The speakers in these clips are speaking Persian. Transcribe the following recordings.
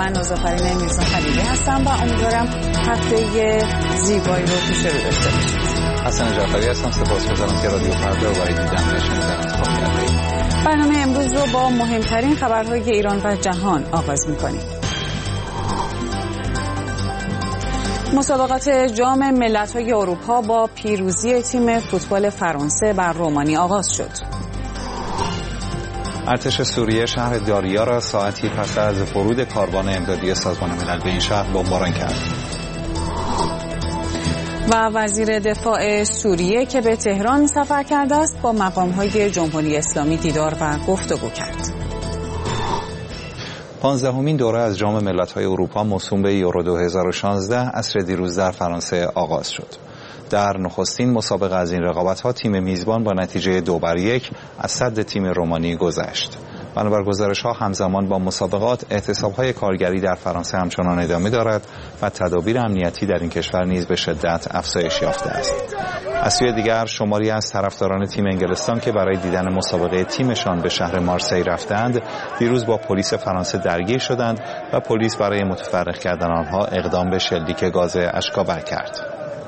من نازافرین میرزا خلیلی هستم و امیدوارم هفته زیبایی رو پیش رو داشته باشید. حسن جعفری هستم. سپاسگزارم که رادیو فردا رو برای دیدن نشنیدن انتخاب کردید. برنامه امروز رو با مهمترین خبرهای ایران و جهان آغاز می‌کنیم. مسابقات جام ملت‌های اروپا با پیروزی تیم فوتبال فرانسه بر رومانی آغاز شد. ارتش سوریه شهر داریا را ساعتی پس از ورود کاروان امدادی سازمان ملل به این شهر بمباران کرد. و وزیر دفاع سوریه که به تهران سفر کرده است با مقام‌های جمهوری اسلامی دیدار و گفتگو کرد. 15مین دوره از جام ملت‌های اروپا موسوم به یورو 2016 عصر دیروز در فرانسه آغاز شد. در نخستین مسابقه از این رقابت‌ها تیم میزبان با نتیجه 2-1 از صد تیم رومانی گذشت. بنابر گزارش‌ها همزمان با مسابقات اعتصاب‌های کارگری در فرانسه همچنان ادامه دارد و تدابیر امنیتی در این کشور نیز به شدت افزایش یافته است. از سوی دیگر شماری از طرفداران تیم انگلستان که برای دیدن مسابقه تیمشان به شهر مارسی رفتند دیروز با پلیس فرانسه درگیر شدند و پلیس برای متفرق کردن آنها اقدام به شلیک گاز اشک‌آور کرد.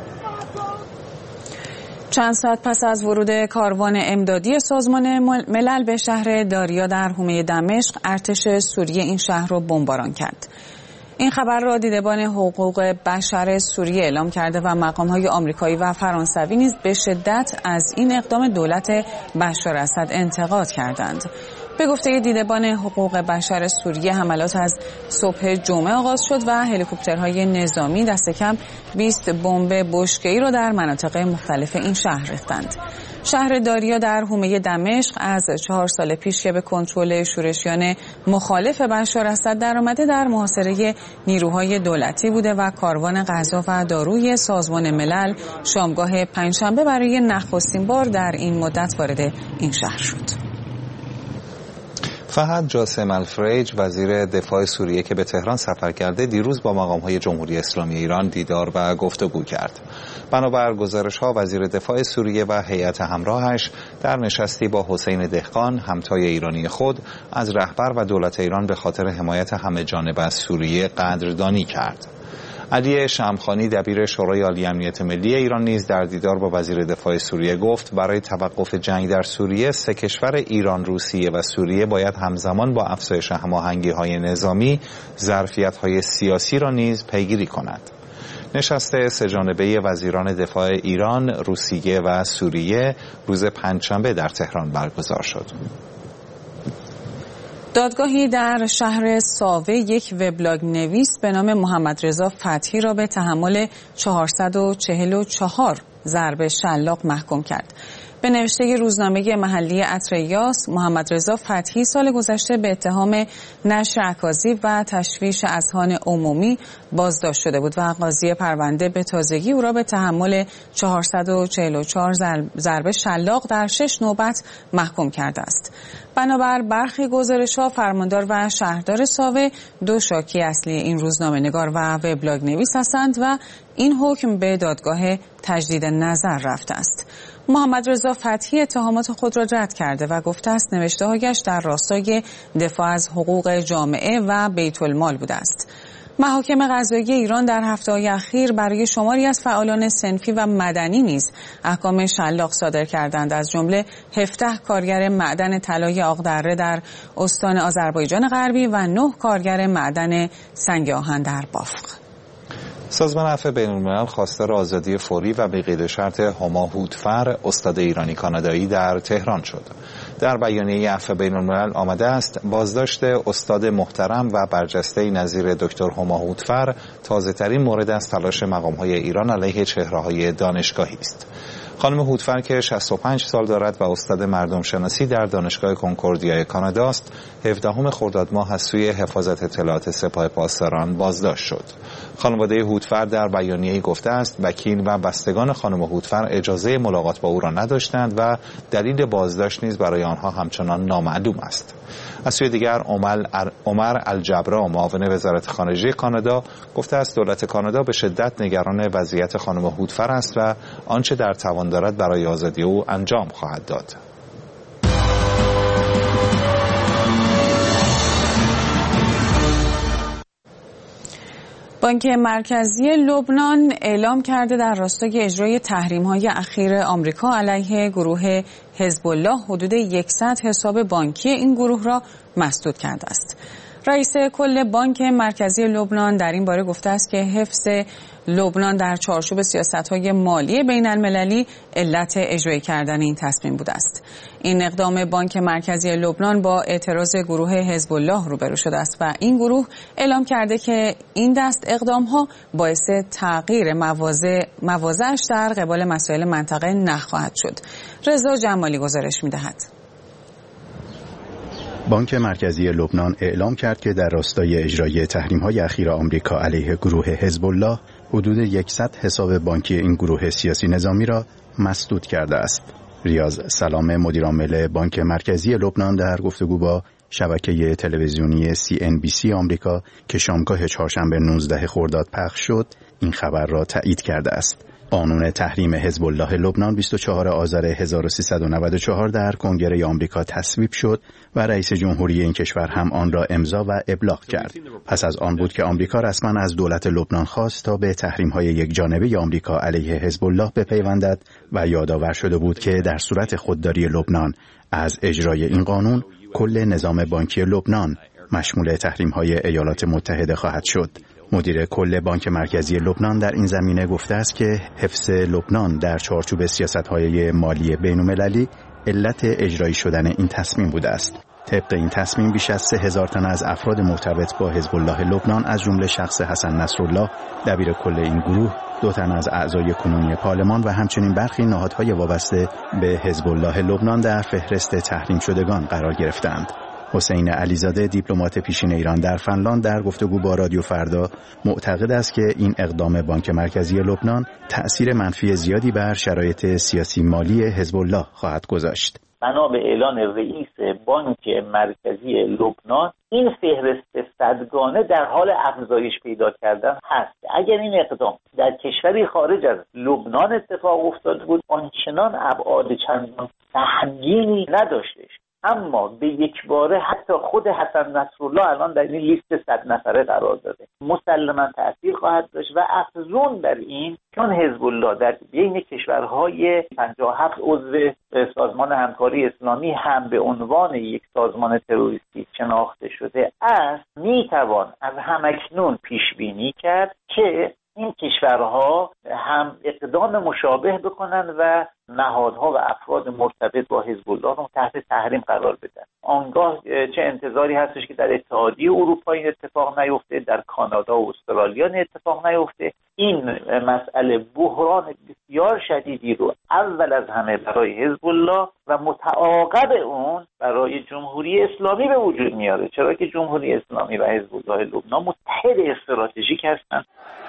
چند ساعت پس از ورود کاروان امدادی سازمان ملل به شهر داریا در حومه دمشق، ارتش سوریه این شهر را بمباران کرد. این خبر را دیدبان حقوق بشر سوریه اعلام کرده و مقام‌های آمریکایی و فرانسوی نیز به شدت از این اقدام دولت بشار اسد انتقاد کردند. به گفته دیدبان حقوق بشر سوریه حملات از صبح جمعه آغاز شد و هلیکوپترهای نظامی دست کم 20 بمب بشکه‌ای را در مناطق مختلف این شهر ریختند. شهر داریا در حومه دمشق از 4 سال پیش که به کنترل شورشیان مخالف بشار اسد درآمده در محاصره نیروهای دولتی بوده و کاروان غذا و داروی سازمان ملل شامگاه پنجشنبه برای نخستین بار در این مدت وارد این شهر شد. فهد جاسم الفریج وزیر دفاع سوریه که به تهران سفر کرده دیروز با مقام‌های جمهوری اسلامی ایران دیدار و گفتگو کرد. بنابر گزارش‌ها وزیر دفاع سوریه و هیئت همراهش در نشستی با حسین دهقان همتای ایرانی خود از رهبر و دولت ایران به خاطر حمایت همه جانبه از سوریه قدردانی کرد. علی شمخانی دبیر شورای عالی امنیت ملی ایران نیز در دیدار با وزیر دفاع سوریه گفت برای توقف جنگ در سوریه سه کشور ایران، روسیه و سوریه باید همزمان با افزایش هماهنگی‌های نظامی ظرفیت‌های سیاسی را نیز پیگیری کند. نشست سه‌جانبه وزیران دفاع ایران، روسیه و سوریه روز پنجشنبه در تهران برگزار شد. دادگاهی در شهر ساوه یک وبلاگ نویس به نام محمد رضا فتحی را به تحمل 444 ضرب شلاق محکوم کرد. به نوشته روزنامه محلی اتریاس، محمد رضا فتحی سال گذشته به اتهام نشر اکاذیب و تشویش اذهان عمومی بازداشت شده بود و قاضی پرونده به تازگی او را به تحمل 444 ضرب شلاق در 6 نوبت محکوم کرده است. بنابر برخی گزارش‌ها فرماندار و شهردار ساوه دو شاکی اصلی این روزنامه‌نگار و وبلاگ نویس هستند و این حکم به دادگاه تجدید نظر رفته است. محمد رضا فتحی اتهامات خود را رد کرده و گفته است نوشته‌هایش در راستای دفاع از حقوق جامعه و بیت المال بوده است. محاکم قضایی ایران در هفته‌های اخیر برای شماری از فعالان صنفی و مدنی نیز احکام شلاق صادر کردند، از جمله 17 کارگر معدن طلای آقدره در استان آذربایجان غربی و 9 کارگر معدن سنگ آهن در بافق. سازمان عفو بین‌الملل خواستار آزادی فوری و بی قید شرط هما هودفر استاد ایرانی کانادایی در تهران شد. در بیانیه عفو بین‌الملل آمده است بازداشت استاد محترم و برجسته نظیر دکتر هما هودفر تازه‌ترین مورد از تلاش مقام‌های ایران علیه چهره‌های دانشگاهی است. خانم هودفر که 65 سال دارد و استاد مردم شناسی در دانشگاه کنکوردیا کانادا است، 17 خرداد ماه از سوی حفاظت اطلاعات سپاه پاسداران بازداشت شد. خانواده هودفر در بیانیه‌ای گفته است وکیل و بستگان خانم هودفر اجازه ملاقات با او را نداشتند و دلیل بازداشت نیز برای آنها همچنان نامعلوم است. از سوی دیگر عمر الجبرا معاون وزارت خارجه کانادا گفته است دولت کانادا به شدت نگران وضعیت خانم هودفر است و آنچه در توان دارد برای آزادی او انجام خواهد داد. بانک مرکزی لبنان اعلام کرده در راستای اجرای تحریم‌های اخیر آمریکا علیه گروه حزب الله حدود 100 حساب بانکی این گروه را مسدود کرده است. رئیس کل بانک مرکزی لبنان در این باره گفته است که حفظ لبنان در چارچوب سیاست‌های مالی بین‌المللی علت اجرایی کردن این تصمیم بوده است. این اقدام بانک مرکزی لبنان با اعتراض گروه حزب الله روبرو شده است و این گروه اعلام کرده که این دست اقدام‌ها باعث تغییر مواضعش در قبال مسائل منطقه نخواهد شد. رضا جمالی گزارش می‌دهد. بانک مرکزی لبنان اعلام کرد که در راستای اجرای تحریم‌های اخیر آمریکا علیه گروه حزب الله حدود 100 حساب بانکی این گروه سیاسی نظامی را مسدود کرده است. ریاض سلام مدیرعامل بانک مرکزی لبنان در گفتگو با شبکه تلویزیونی CNBC آمریکا که شامگاه چهارشنبه 19 خرداد پخش شد، این خبر را تایید کرده است. قانون تحریم حزب الله لبنان 24 آذر 1394 در کنگره آمریکا تصویب شد و رئیس جمهوری این کشور هم آن را امضا و ابلاغ کرد. پس از آن بود که آمریکا رسما از دولت لبنان خواست تا به تحریم‌های یکجانبه آمریکا علیه حزب الله بپیوندد و یادآور شده بود که در صورت خودداری لبنان از اجرای این قانون کل نظام بانکی لبنان مشمول تحریم‌های ایالات متحده خواهد شد. مدیر کل بانک مرکزی لبنان در این زمینه گفته است که حفظ لبنان در چارچوب سیاست‌های مالی بین‌المللی علت اجرایی شدن این تصمیم بوده است. طبق این تصمیم بیش از 3000 تن از افراد مرتبط با حزب الله لبنان از جمله شخص حسن نصرالله دبیر کل این گروه، 2 تن از اعضای کنونی پارلمان و همچنین برخی نهادهای وابسته به حزب الله لبنان در فهرست تحریم شدگان قرار گرفتند. حسین علیزاده دیپلمات پیشین ایران در فنلاند در گفتگو با رادیو فردا معتقد است که این اقدام بانک مرکزی لبنان تأثیر منفی زیادی بر شرایط سیاسی مالی حزب الله خواهد گذاشت. بنا به اعلان رئیس بانک مرکزی لبنان این فهرست صدگانه در حال افزایش پیدا کردن هست. اگر این اقدام در کشوری خارج از لبنان اتفاق افتاده بود آنچنان ابعاد چندان سهمگینی نداشتش، اما به یک باره حتی خود حسن نصرالله الان در این لیست 100 نفره قرار داده، مسلماً تأثیر خواهد داشت و افزون بر این چون حزب الله در بین کشورهای 57 عضو سازمان همکاری اسلامی هم به عنوان یک سازمان تروریستی شناخته شده است، میتوان از همکنون پیش بینی کرد که این کشورها هم اقدام مشابه بکنن و نهادها و افراد مرتبط با حزب الله رو تحت تحریم قرار بدن. آنگاه چه انتظاری هستش که در اتحادیه اروپا این اتفاق نیفته، در کانادا و استرالیا این اتفاق نیفته. این مسئله بحران بسیار شدیدی رو اول از همه برای حزب الله و متعاقب اون برای جمهوری اسلامی به وجود میاره، چرا که جمهوری اسلامی و حزب الله لبنان متحد استراتژیک هستند.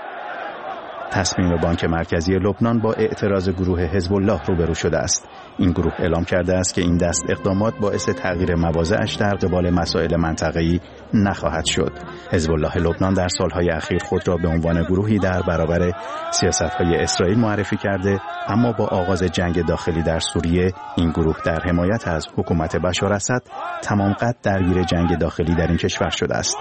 تصمیم بانک مرکزی لبنان با اعتراض گروه حزب الله روبرو شده است. این گروه اعلام کرده است که این دست اقدامات باعث تغییر مواضعش در قبال مسائل منطقه‌ای نخواهد شد. حزب الله لبنان در سالهای اخیر خود را به عنوان گروهی در برابر سیاست‌های اسرائیل معرفی کرده، اما با آغاز جنگ داخلی در سوریه این گروه در حمایت از حکومت بشار اسد تمام قد درگیر جنگ داخلی در این کشور شده است.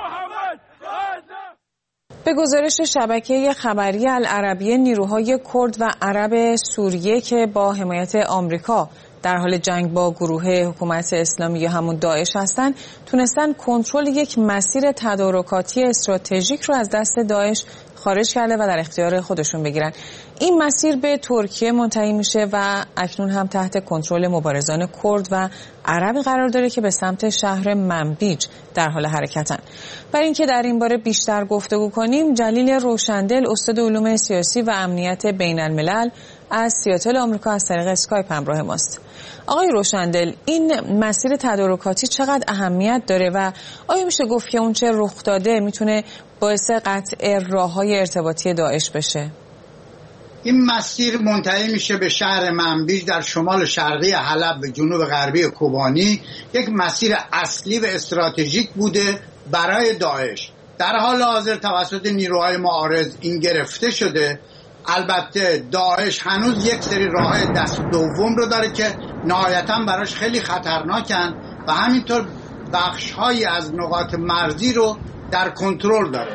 به گزارش شبکه خبری العربیه، نیروهای کرد و عرب سوریه که با حمایت آمریکا در حال جنگ با گروه حکومت اسلامی یا همون داعش هستند، تونستن کنترل یک مسیر تدارکاتی استراتژیک رو از دست داعش خارج کرده و در اختیار خودشون بگیرن. این مسیر به ترکیه منتهی میشه و اکنون هم تحت کنترل مبارزان کرد و عربی قرار داره که به سمت شهر منبیج در حال حرکتن. برای اینکه در این باره بیشتر گفتگو کنیم، جلیل روشندل، استاد علوم سیاسی و امنیت بین الملل از سیاتل آمریکا از طریق اسکایپ همراه ماست. آقای روشندل، این مسیر تدارکاتی چقدر اهمیت داره و آیا میشه گفت که اون چه رخ داده میتونه باعث قطع راه‌های ارتباطی داعش بشه؟ این مسیر منتهی میشه به شهر منبیج در شمال شرقی حلب به جنوب غربی کوبانی. یک مسیر اصلی و استراتژیک بوده برای داعش. در حال حاضر توسط نیروهای معارض این گرفته شده. البته داعش هنوز یک سری راه دست دوم رو داره که نهایتاً براش خیلی خطرناکن و همینطور بخش‌هایی از نقاط مرزی رو در کنترل داره.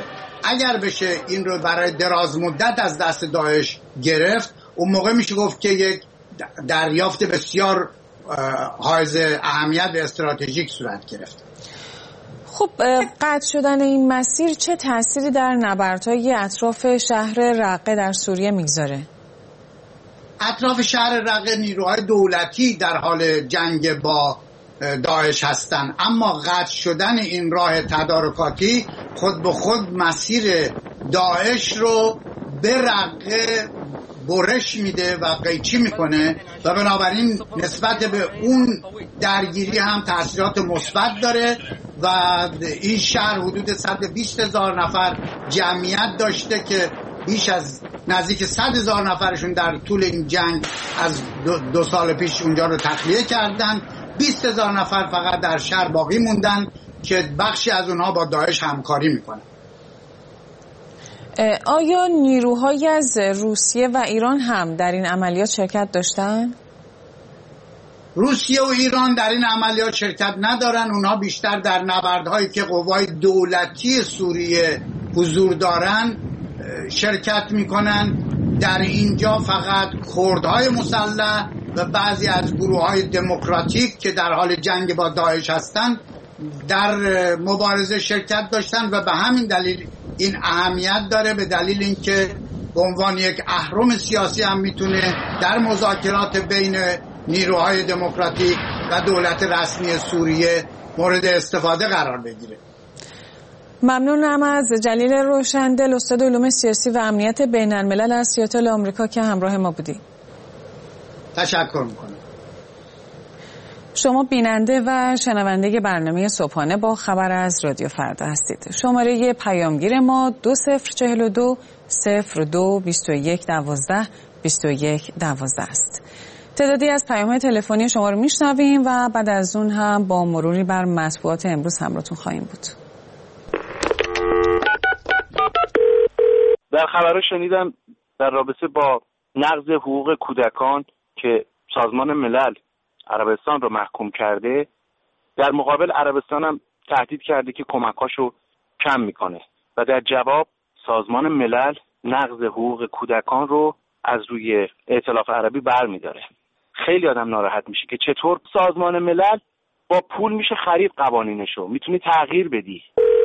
اگر بشه این رو برای دراز مدت از دست داعش گرفت، اون موقع میشه گفت که یک دریافت بسیار حائز اهمیت و استراتژیک صورت گرفت. خب قطع شدن این مسیر چه تأثیری در نبردهای اطراف شهر رقه در سوریه میگذاره؟ اطراف شهر رقه نیروهای دولتی در حال جنگ با داعش هستند، اما قطع شدن این راه تدارکاتی خود به خود مسیر داعش رو به رقه برش میده و قیچی میکنه و بنابراین نسبت به اون درگیری هم تأثیرات مثبت داره و این شهر حدود 120,000 نفر جمعیت داشته که بیش از نزدیک 100,000 نفرشون در طول این جنگ از 2 سال پیش اونجا رو تخلیه کردن. 20,000 نفر فقط در شهر باقی موندن که بخشی از اونها با داعش همکاری میکنن. آیا نیروهایی از روسیه و ایران هم در این عملیات شرکت داشتن؟ روسیه و ایران در این عملیات شرکت ندارن. اونها بیشتر در نبردهایی که قوای دولتی سوریه حضور دارن شرکت میکنن. در اینجا فقط کردهای مسلح و بعضی از گروه‌های دموکراتیک که در حال جنگ با داعش هستن در مبارزه شرکت داشتن و به همین دلیل این اهمیت داره، به دلیل اینکه به عنوان یک اهرم سیاسی هم میتونه در مذاکرات بین نیروهای دموکراتیک و دولت رسمی سوریه مورد استفاده قرار بگیره. ممنونم از جلیل روشندل، استاد علوم سیاسی و امنیت بین الملل از سیاتل آمریکا که همراه ما بودی. تشکر میکنم. شما بیننده و شنونده برنامه صبحانه با خبر از رادیو فردا هستید. شماره پیامگیر ما 2042 02 21 12 21 12 است. تعدادی از پیام‌های تلفنی شما رو میشنویم و بعد از اون هم با مروری بر مطبوعات امروز همراهتون خواهیم بود. در خبرها شنیدم در رابطه با نقض حقوق کودکان که سازمان ملل عربستان رو محکوم کرده، در مقابل عربستان هم تهدید کرده که کمکاشو کم میکنه و در جواب سازمان ملل نقض حقوق کودکان رو از روی ائتلاف عربی برمی‌داره. خیلی آدم ناراحت میشه که چطور سازمان ملل با پول میشه خرید قوانینشو، میتونی تغییر بدی.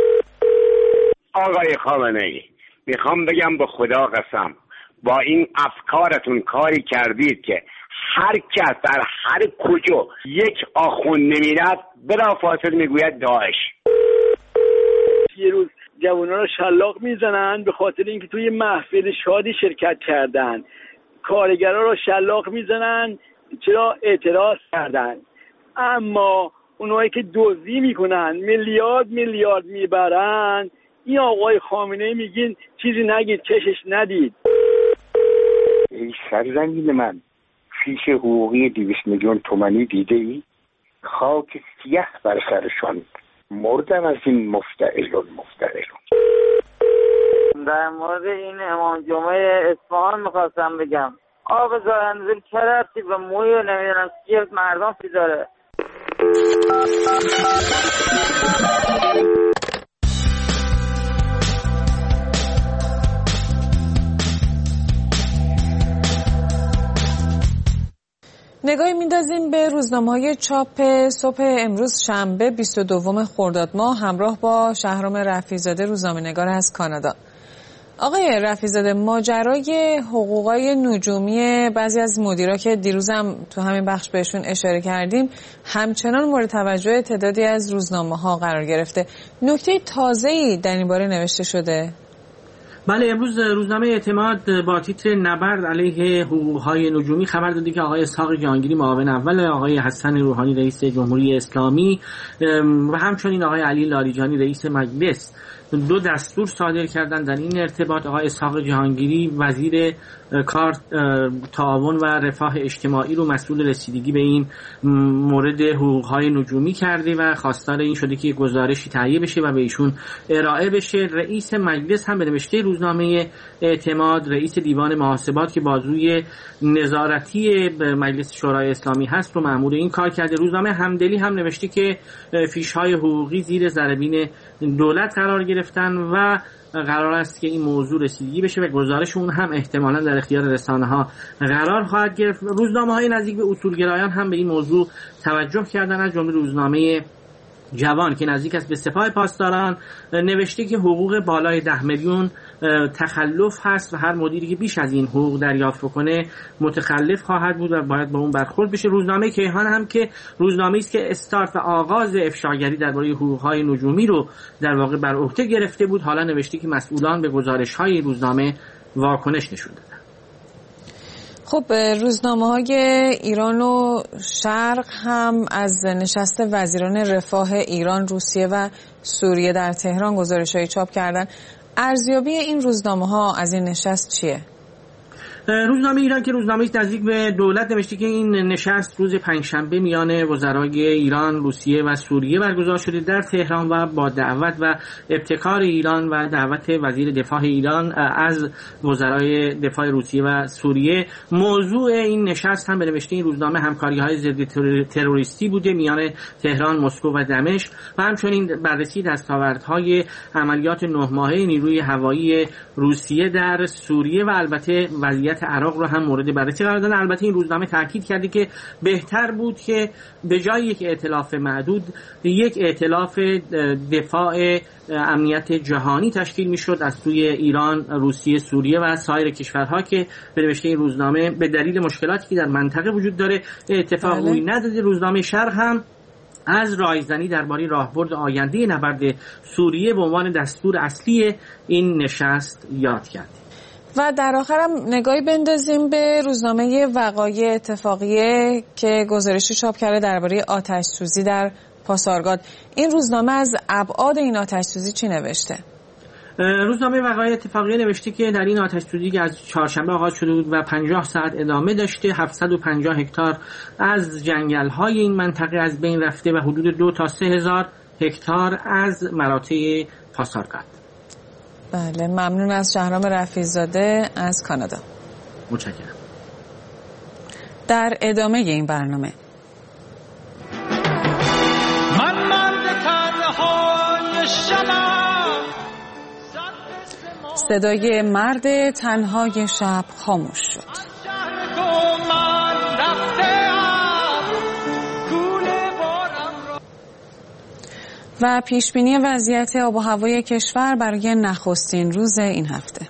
آقای خامنه‌ای، میخوام بگم به خدا قسم با این افکارتون کاری کردید که هر کس در هر کجا یک آخوند نمیرد بلافاصله میگوید داعش. یه روز جوانان رو شلاق میزنن به خاطر اینکه توی محفل شادی شرکت کردن، کارگران رو شلاق میزنن چرا اعتراض کردن. اما اونایی که دزدی میکنن میلیارد میبرن، این آقای خامنه‌ای میگین چیزی نگید، کشش ندید. ای سرزمین من، فیش حقوقی 200 میلیون تومانی دیده ای؟ خاک سیاه بر سرشان، مردم از این مفتعلون. در مورد این امام جمعه اصفهان میخواستم بگم آب زارنزل چه ربطی به موی و نمیدونم چیه مردم فی داره. نگاهی میندازیم به روزنامه‌های چاپ صبح امروز شنبه 22 خرداد ماه همراه با شهرام رفیع‌زاده، روزنامه‌نگار از کانادا. آقای رفیع‌زاده، ماجرای حقوقای نجومی بعضی از مدیرا که دیروزم تو همین بخش بهشون اشاره کردیم همچنان مورد توجه تعدادی از روزنامه‌ها قرار گرفته. نکته تازه‌ای در این باره نوشته شده؟ بله، امروز روزنامه اعتماد با تیتر نبرد علیه حقوق‌های نجومی خبر داده که آقای اسحاق جهانگیری معاون اول آقای حسن روحانی رئیس جمهوری اسلامی و همچنین آقای علی لاریجانی رئیس مجلس 2 دستور صادر کردند در این ارتباط. آقای اسحاق جهانگیری وزیر کار، تعاون و رفاه اجتماعی رو مسئول رسیدگی به این مورد حقوق‌های نجومی کرده و خواستار این شده که گزارشی تهیه بشه و به ایشون ارائه بشه. رئیس مجلس هم به نوشته روزنامه اعتماد، رئیس دیوان محاسبات که بازوی نظارتی مجلس شورای اسلامی هست رو مأمور این کار کرده. روزنامه همدلی هم نوشته که فیش‌های حقوقی زیر ضربین دولت قرار گرفته گرفتن و قرار است که این موضوع رسیدگی بشه و گزارش اون هم احتمالاً در اختیار رسانه‌ها قرار خواهد گرفت. روزنامه‌های نزدیک به اصولگرایان هم به این موضوع توجه کردن، از جمله روزنامه جوان که نزدیک است به سپاه پاسداران نوشته که حقوق بالای 10 میلیون تخلف هست و هر مدیری که بیش از این حقوق دریافت کنه متخلف خواهد بود و باید با اون برخورد بشه. روزنامه کیهان هم که روزنامه‌ای است که استارت و آغاز افشاگری درباره حقوق‌های نجومی رو در واقع بر عهده گرفته بود، حالا نوشته که مسئولان به گزارش‌های روزنامه واکنش نشون دادن. خب روزنامه‌های ایران و شرق هم از نشست وزیران رفاه ایران، روسیه و سوریه در تهران گزارش‌هایی چاپ کردن. ارزیابی این روزنامه‌ها از این نشست چیه؟ روزنامه ایران که روزنامه‌ای نزدیک به دولت نوشته که این نشست روز پنجشنبه میان وزرای ایران، روسیه و سوریه برگزار شده در تهران و با دعوت و ابتکار ایران و دعوت وزیر دفاع ایران از وزرای دفاع روسیه و سوریه. موضوع این نشست هم به نوشته این روزنامه همکاری‌های ضد تروریستی بوده میان تهران، مسکو و دمشق و همچنین بررسی دستاوردهای عملیات 9 ماهه نیروی هوایی روسیه در سوریه و البته وضعیت عراق رو هم مورد بررسی قرار دادن. البته این روزنامه تاکید کرده که بهتر بود که به جای یک ائتلاف معدود یک ائتلاف دفاع امنیت جهانی تشکیل میشد از سوی ایران، روسیه، سوریه و سایر کشورها که به نوشته این روزنامه به دلیل مشکلاتی که در منطقه وجود داره اتفاق روی نداده. روزنامه شرق هم از رایزنی درباره راهبرد آینده نبرد سوریه به عنوان دستور اصلی این نشست یاد کرد. و در آخرم نگاهی بندازیم به روزنامه وقایع اتفاقیه که گزارشی چاپ کرده درباره آتش سوزی در پاسارگاد. این روزنامه از ابعاد این آتش سوزی چی نوشته؟ روزنامه وقایع اتفاقیه نوشته که در این آتش سوزی که از چهارشنبه آغاز شده بود و 50 ساعت ادامه داشته، 750 هکتار از جنگل‌های این منطقه از بین رفته و حدود 2 تا 3 هزار هکتار از مراتع پاسارگاد. بله، ممنون از شهرام رفیع‌زاده از کانادا. متشکرم. در ادامه این برنامه صدای مرد تنهای شب خاموش شد. و پیشبینی وضعیت آب و هوای کشور برای نخستین روز این هفته.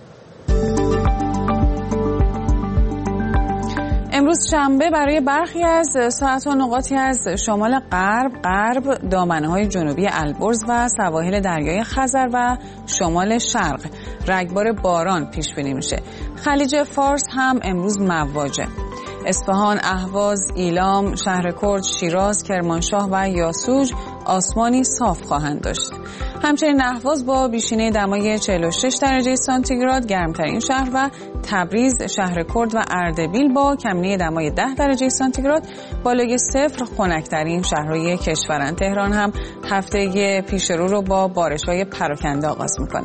امروز شنبه برای برخی از ساعات و نقاطی از شمال غرب دامنه‌های جنوبی البرز و سواحل دریای خزر و شمال شرق رگبار باران پیش بینی میشه. خلیج فارس هم امروز مواجه. اصفهان، اهواز، ایلام، شهرکرد، شیراز، کرمانشاه و یاسوج آسمانی صاف خواهند داشت. همچنین اهواز با بیشینه دمای 46 درجه سانتیگراد گرمترین شهر و تبریز، شهرکرد و اردبیل با کمینه دمای 10 درجه سانتیگراد بالای صفر خنک‌ترین شهرهای کشورند. تهران هم هفته پیش رو با بارش‌های پراکنده آغاز می‌کنه.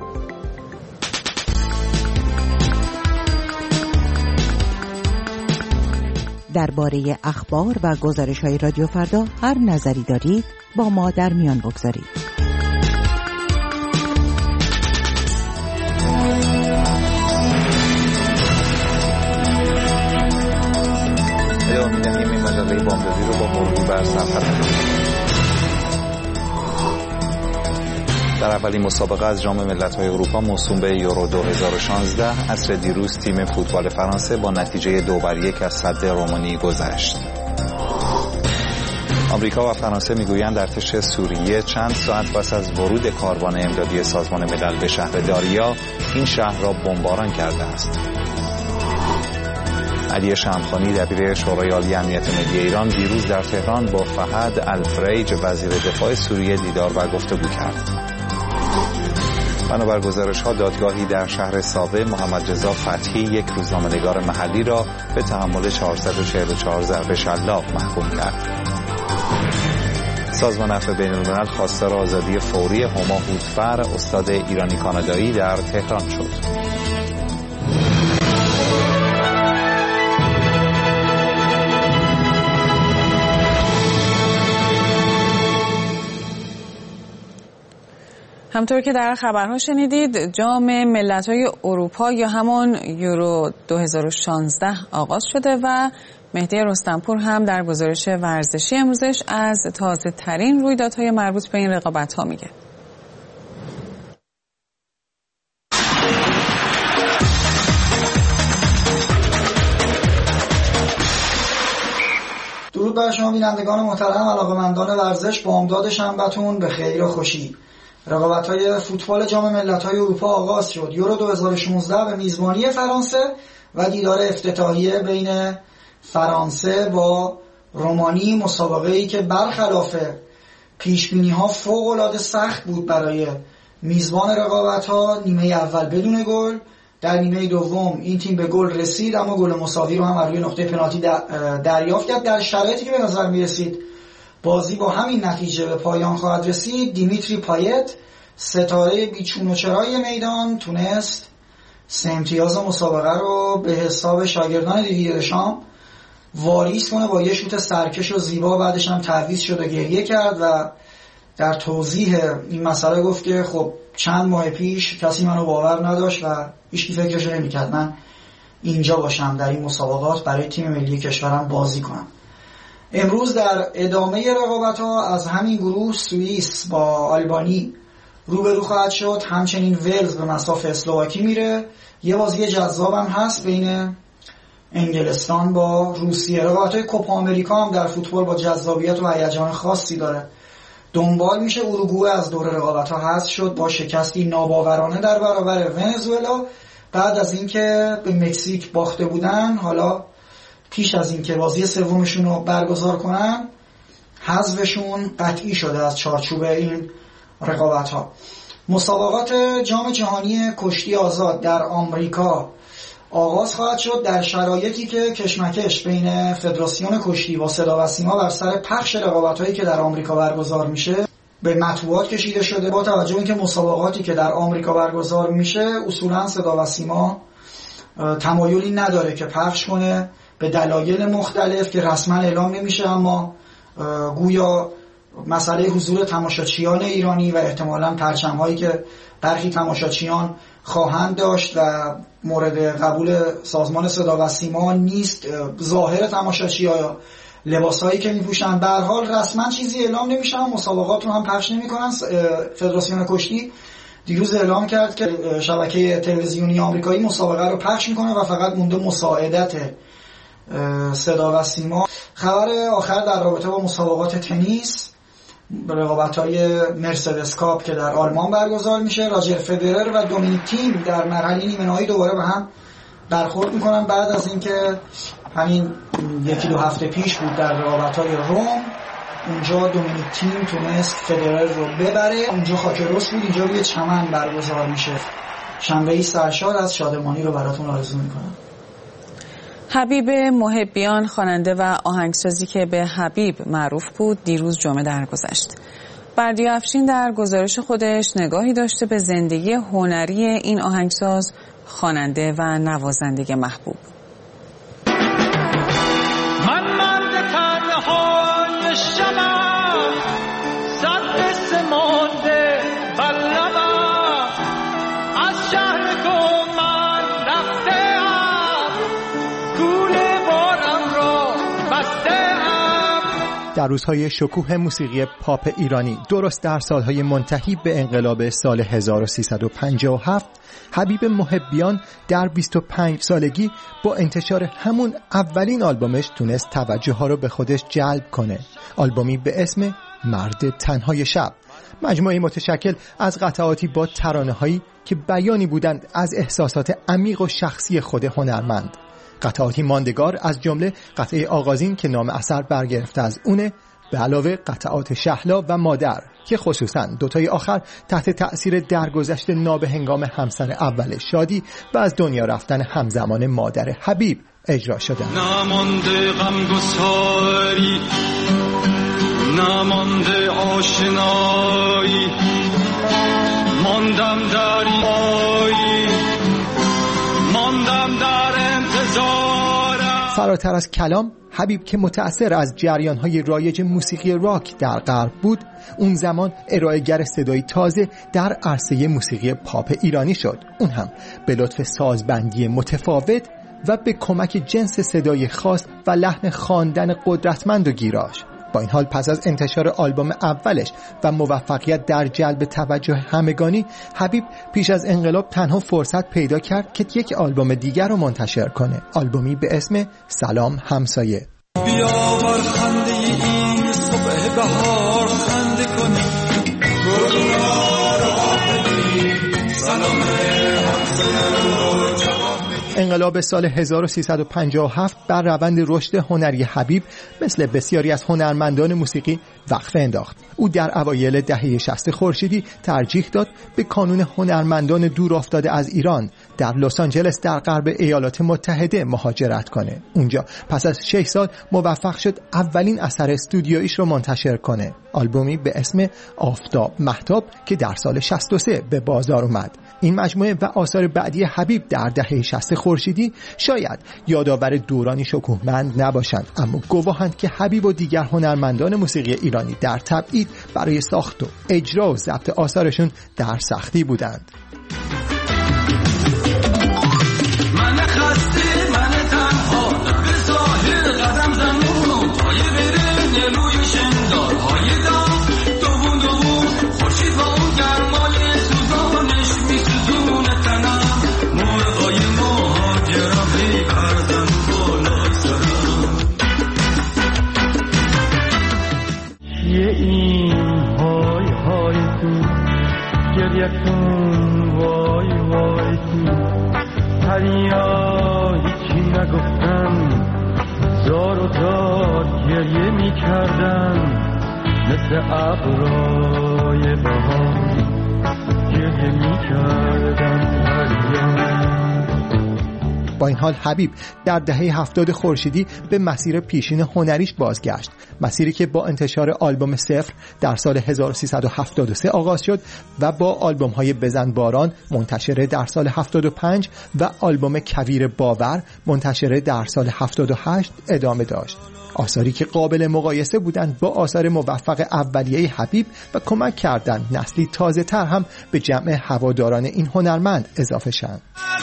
درباره اخبار و گزارش‌های رادیو فردا هر نظری دارید با ما در میان بگذارید. ادامه می‌دهیم این مجله بامدادی رو با مرور بر صفحه. در اولین مسابقه از جام ملت‌های اروپا موسوم به یورو 2016 عصر دیروز تیم فوتبال فرانسه با نتیجه 2-1 از صد رومانی گذشت. آمریکا و فرانسه میگویند ارتش سوریه چند ساعت پس از ورود کاروان امدادی سازمان ملل به شهر داریا این شهر را بمباران کرده است. علی شمخانی دبیر شورای عالی امنیت ملی ایران دیروز در تهران با فهد الفریج وزیر دفاع سوریه دیدار و گفتگو کرد. بنابر گزارش‌ها دادگاهی در شهر ساوه محمد رضا فتحی یک روزنامه‌نگار محلی را به تحمل 444 ضرب شلاق محکوم کرد. سازمان عفو بین‌الملل خواستار آزادی فوری هما هوتفر استاد ایرانی کانادایی در تهران شد. همطور که در خبرها شنیدید، جام ملت‌های اروپا یا همون یورو 2016 آغاز شده و مهدی رستمپور هم در گزارش ورزشی امروزش از تازه ترین رویدادهای مربوط به این رقابت‌ها میگه. درود بر شما بینندگان محترم، علاقه‌مندان ورزش، بامداد شنبه‌تون به خیر و خوشی. رقابت‌های فوتبال جام ملت‌های اروپا آغاز شد. یورو 2016 به میزبانی فرانسه و دیدار افتتاحیه بین فرانسه با رومانی، مسابقه‌ای که برخلاف پیش‌بینی‌ها فوق‌العاده سخت بود برای میزبان رقابت‌ها. نیمه اول بدون گل، در نیمه دوم این تیم به گل رسید اما گل مساوی رو هم روی نقطه پنالتی دریافت کرد. در شرایطی که به نظر می‌رسید بازی با همین نتیجه به پایان خواهد رسید، دیمیتری پایت، ستاره بیچون و چرای میدان، تونست 3 امتیاز مسابقه رو به حساب شاگردان دیدیر دشام واریز کنه با یه شوت سرکش و زیبا. بعدش هم تعویض شد و گریه کرد و در توضیح این مسئله گفت که خب چند ماه پیش کسی منو باور نداشت و هیچکی فکرش نمی‌کرد من اینجا باشم در این مسابقات برای تیم ملی کشورم بازی کنم. امروز در ادامه رقابت‌ها از همین گروه سوئیس با آلبانی روبرو خواهد شد، همچنین ولز به مصاف اسلواکی میره. یه بازی جذاب هم هست بین انگلستان با روسیه. رقابت‌های کوپا آمریکا هم در فوتبال با جذابیت و هیجان خاصی داره دنبال میشه. اروگوئه از دور رقابت‌ها حذف شد با شکستی ناباورانه در برابر ونزوئلا بعد از اینکه به مکزیک باخته بودن. حالا پیش از اینکه بازی سومشون رو برگزار کنن حذفشون قطعی شده از چارچوب این رقابت‌ها. مسابقات جام جهانی کشتی آزاد در آمریکا آغاز خواهد شد در شرایطی که کشمکش بین فدراسیون کشتی با صدا و سیما بر سر پخش رقابت‌هایی که در آمریکا برگزار میشه به مطبوعات کشیده شده. با توجه به اینکه مسابقاتی که در آمریکا برگزار میشه اصولاً صدا و سیما تمایلی نداره که پخش کنه به دلایل مختلف که رسما اعلام نمیشه، اما گویا مسئله حضور تماشاچیان ایرانی و احتمالاً پرچم‌هایی که برخی تماشاچیان خواهند داشت و مورد قبول سازمان صدا و سیما نیست، ظاهر تماشاچی‌ها یا لباسایی که میپوشن. به هر حال رسما چیزی اعلام نمیشه، مسابقات رو هم پخش نمیکنن. فدراسیون کشتی دیروز اعلام کرد که شبکه تلویزیونی آمریکایی مسابقه رو پخش میکنه و فقط مونده مساعدت صدا و سیما. خبر آخر در رابطه با مسابقات تنیس، رقابت‌های مرسدس کاپ که در آلمان برگزار میشه، راجر فدرر و دومینیک تیم در مرحله نیمه نهایی دوباره به هم برخورد میکنن بعد از اینکه همین 1-2 هفته پیش بود در رقابت‌های روم. اونجا دومینیک تیم تونست فدرر رو ببره. اونجا خاک رس بود، اینجا روی چمن برگزار میشه. شنبه‌ای سرشار از شادمانی رو براتون آرزو میکنم. حبیب محبیان، خواننده و آهنگسازی که به حبیب معروف بود، دیروز جمعه درگذشت. بردیا افشین در گزارش خودش نگاهی داشته به زندگی هنری این آهنگساز، خواننده و نوازنده محبوب. من مرد تنهای شبم، صد قصه مانده بر لبم، از شهر گم من رفته‌ام، کوله بارم را بسته‌ام. در روزهای شکوه موسیقی پاپ ایرانی، درست در سالهای منتهی به انقلاب سال 1357، حبیب محبیان در 25 سالگی با انتشار همون اولین آلبومش تونست توجه ها رو به خودش جلب کنه. آلبومی به اسم مرد تنهای شب، مجموعه متشکل از قطعاتی با ترانه هایی که بیانی بودند از احساسات عمیق و شخصی خود هنرمند. قطعاتی ماندگار از جمله قطعه آغازین که نام اثر برگرفته از اونه، به علاوه قطعات شهلا و مادر که خصوصاً دوتای آخر تحت تأثیر درگذشت نابهنگام همسر اول شادی و از دنیا رفتن همزمان مادر حبیب اجرا شدند. نمانده غمگساری، نمانده آشنایی، ماندم در این ماندم در انتظارم. فراتر از کلام، حبیب که متأثر از جریان‌های رایج موسیقی راک در غرب بود، اون زمان ارائه‌گر صدایی تازه در عرصه موسیقی پاپ ایرانی شد، اون هم به لطف سازبندی متفاوت و به کمک جنس صدای خاص و لحن خواندن قدرتمند و گیراش. با این حال پس از انتشار آلبوم اولش و موفقیت در جلب توجه همگانی، حبیب پیش از انقلاب تنها فرصت پیدا کرد که یک آلبوم دیگر رو منتشر کنه، آلبومی به اسم سلام همسایه. بیا بر خنده این صبح بهار خنده کنی، سلام انقلاب سال 1357 بر روند رشد هنری حبیب مثل بسیاری از هنرمندان موسیقی وقفه انداخت. او در اوایل دهه 60 خورشیدی ترجیح داد به کانون هنرمندان دور افتاده از ایران در لس آنجلس در غرب ایالات متحده مهاجرت کنه. اونجا پس از 6 سال موفق شد اولین اثر استودیویش رو منتشر کنه، آلبومی به اسم آفتاب مهتاب که در سال 63 به بازار اومد. این مجموعه و آثار بعدی حبیب در دهه 60 خورشیدی شاید یادآور دورانی شکوهمند نباشند، اما گواهند که حبیب و دیگر هنرمندان موسیقی ایرانی در تبعید برای ساخت و اجرا و ضبط آثارشون در سختی بودند. من خسته من تنها به ظاهر قدم زنون پای بره نلوی شندار های دام دوون دوون خورشید با اون گرمای سوزانش میسوزونه تنم موقعای مهاجرم هی کردن بالای سرم چیه این های های تو گریه کن وای وای تو هریا هیچی نگفتم زار و زار گریه می کردم مثل ابرای بهار گریه می کردم هریا. با این حال حبیب در دهه 70 خورشیدی به مسیر پیشین هنریش بازگشت، مسیری که با انتشار آلبوم صفر در سال 1373 آغاز شد و با آلبوم‌های بزن باران منتشر در سال 75 و آلبوم کویر باور منتشر در سال 78 ادامه داشت. آثاری که قابل مقایسه بودند با آثار موفق اولیه حبیب و کمک کردند نسلی تازه تر هم به جمع هواداران این هنرمند اضافه شدند.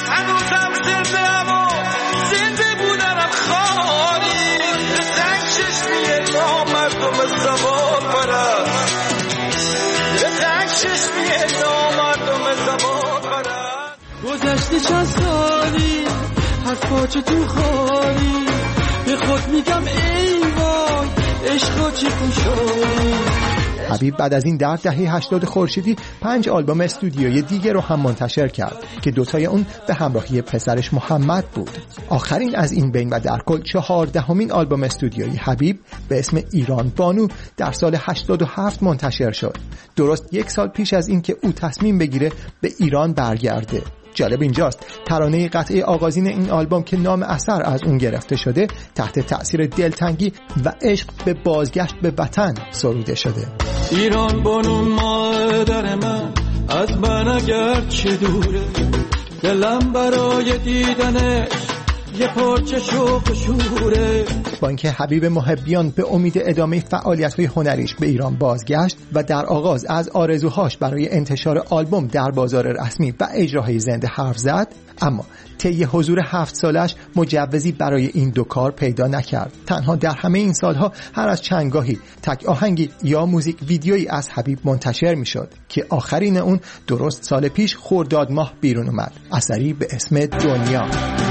گذشته چند سالی هر پاچه تو خالی به خود میگم ای وای عشقا چی پوشانی. حبیب بعد از این در دهه 80 خورشیدی 5 آلبوم استودیویی دیگه رو هم منتشر کرد که دوتای اون به همراهی پسرش محمد بود. آخرین از این بین و در کل 14مین آلبوم استودیویی حبیب به اسم ایران بانو در سال 87 منتشر شد، درست 1 سال پیش از این که او تصمیم بگیره به ایران برگرده. جالب اینجاست ترانه قطعه آغازین این آلبوم که نام اثر از اون گرفته شده تحت تأثیر دلتنگی و عشق به بازگشت به وطن سروده شده. ایران بانو مادر من از من اگر چه دوره دلم برای دیدنش یه پارچه شوق شوره. با اینکه حبیب محبیان به امید ادامه فعالیت‌های هنریش به ایران بازگشت و در آغاز از آرزوهاش برای انتشار آلبوم در بازار رسمی و اجراهای زنده حرف زد، اما طی حضور 7 سالش مجوزی برای این دو کار پیدا نکرد. تنها در همه این سالها هر از چندگاهی تک آهنگی یا موزیک ویدیویی از حبیب منتشر میشد که آخرین اون درست سال پیش خرداد ماه بیرون اومد، اثری به اسم دنیا.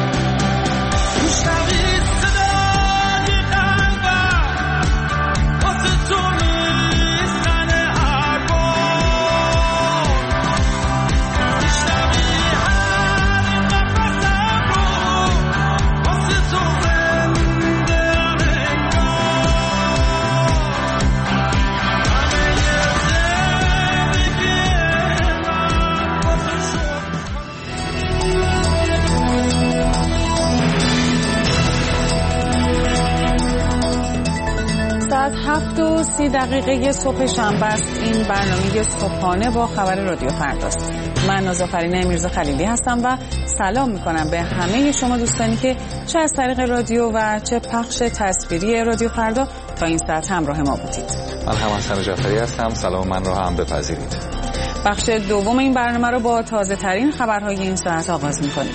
ساعت 7:30 صبح شنبه است. این برنامه صبحانه با خبر رادیو فرداست. من نازافرین میرزا خلیلی هستم و سلام میکنم به همه شما دوستانی که چه از طریق رادیو و چه پخش تصویری رادیو فردا تا این ساعت همراه ما بودید. من هم حسن جعفری هستم. سلام من رو هم بپذیرید. بخش دوم این برنامه رو با تازه ترین خبرهای این ساعت آغاز میکنیم.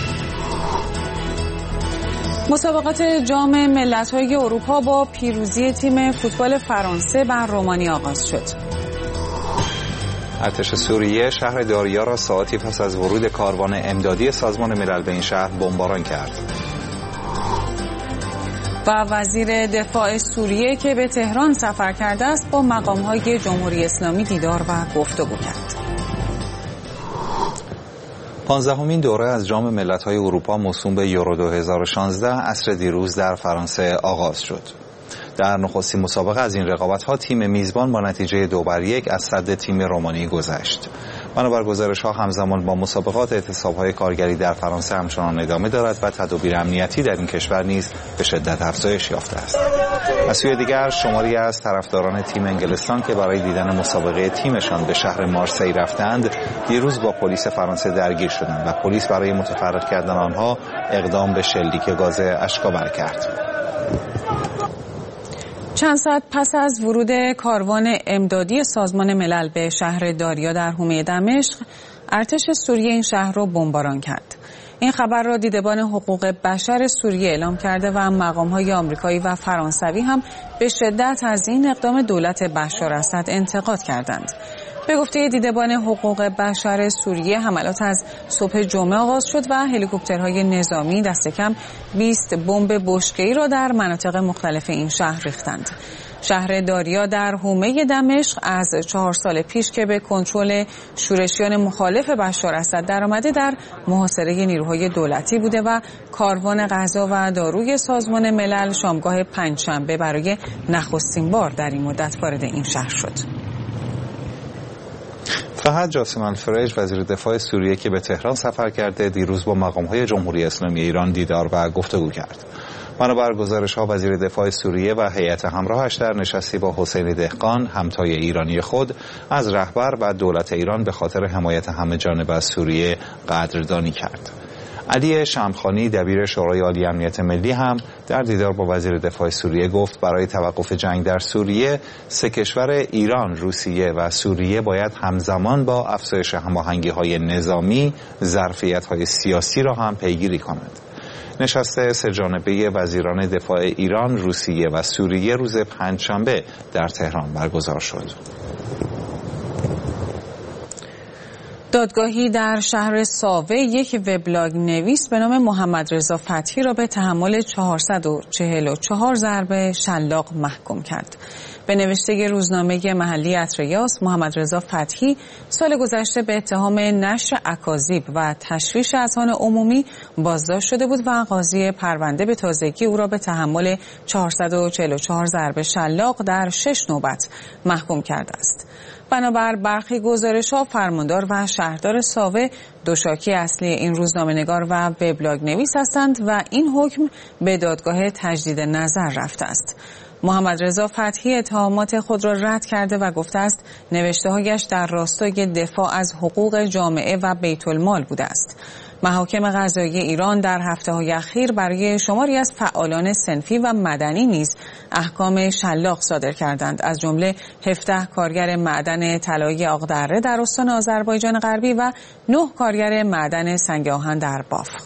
مسابقات جام ملت‌های اروپا با پیروزی تیم فوتبال فرانسه بر رومانی آغاز شد. ارتش سوریه شهر داریا را ساعتی پس از ورود کاروان امدادی سازمان ملل به این شهر بمباران کرد. و وزیر دفاع سوریه که به تهران سفر کرده است با مقام‌های جمهوری اسلامی دیدار و گفتگو کرد. 15مین دوره از جام ملت‌های اروپا موسوم به یورو 2016 عصر دیروز در فرانسه آغاز شد. در نخستین مسابقه از این رقابت‌ها تیم میزبان با نتیجه 2-1 از صد تیم رومانی گذشت. بنابر گزارش‌ها همزمان با مسابقات اعتصاب‌های کارگری در فرانسه همچنان ادامه دارد و تدابیر امنیتی در این کشور نیز به شدت افزایش یافته است. از سوی دیگر شماری از طرفداران تیم انگلستان که برای دیدن مسابقه تیمشان به شهر مارسی رفتند دیروز با پلیس فرانسه درگیر شدند و پلیس برای متفرق کردن آنها اقدام به شلیک گاز اشک‌آور کرد. چند ساعت پس از ورود کاروان امدادی سازمان ملل به شهر داریا در حومه دمشق، ارتش سوریه این شهر را بمباران کرد. این خبر را دیدبان حقوق بشر سوریه اعلام کرده و مقام‌های آمریکایی و فرانسوی هم به شدت از این اقدام دولت بشار اسد انتقاد کردند. به گفته دیدبان حقوق بشر سوریه، حملات از صبح جمعه آغاز شد و هلیکوپترهای نظامی دست کم 20 بمب بشکه‌ای را در مناطق مختلف این شهر ریختند. شهر داریا در حومه دمشق از 4 سال پیش که به کنترل شورشیان مخالف بشار اسد درآمده در محاصره نیروهای دولتی بوده و کاروان غذا و داروی سازمان ملل شامگاه پنجشنبه برای نخستین بار در این مدت وارد این شهر شد. فهد جاسم الفریج وزیر دفاع سوریه که به تهران سفر کرده دیروز با مقام‌های جمهوری اسلامی ایران دیدار و گفتگو کرد. بنابر گزارش‌ها وزیر دفاع سوریه و هیئت همراهش در نشستی با حسین دهقان همتای ایرانی خود از رهبر و دولت ایران به خاطر حمایت همه جانبه از سوریه قدردانی کرد. علی شمخانی دبیر شورای عالی امنیت ملی هم در دیدار با وزیر دفاع سوریه گفت برای توقف جنگ در سوریه سه کشور ایران، روسیه و سوریه باید همزمان با افزایش هماهنگی‌های نظامی ظرفیت‌های سیاسی را هم پیگیری کنند. نشست سه‌جانبه وزیران دفاع ایران، روسیه و سوریه روز پنجشنبه در تهران برگزار شد. دادگاهی در شهر ساوه یک وبلاگ نویس به نام محمد رضا فتحی را به تحمل 444 ضرب شلاق محکوم کرد. به نوشته روزنامه محلی اتریاس، محمد رضا فتحی سال گذشته به اتهام نشر اکاذیب و تشویش اذهان عمومی بازداشت شده بود و قاضی پرونده به تازگی او را به تحمل 444 ضرب شلاق در 6 نوبت محکوم کرده است. بنابر برخی گزارش‌ها فرماندار و شهردار ساوه دوشاکی اصلی این روزنامه‌نگار و وبلاگ نویس هستند و این حکم به دادگاه تجدید نظر رفته است. محمد رضا فتحی اتهامات خود را رد کرده و گفته است نوشته‌هایش در راستای دفاع از حقوق جامعه و بیت المال بوده است. محاکم قضایی ایران در هفته‌های اخیر برای شماری از فعالان صنفی و مدنی نیز احکام شلاق صادر کردند، از جمله 17 کارگر معدن طلایی آقدره در استان آذربایجان غربی و 9 کارگر معدن سنگ آهن در بافق.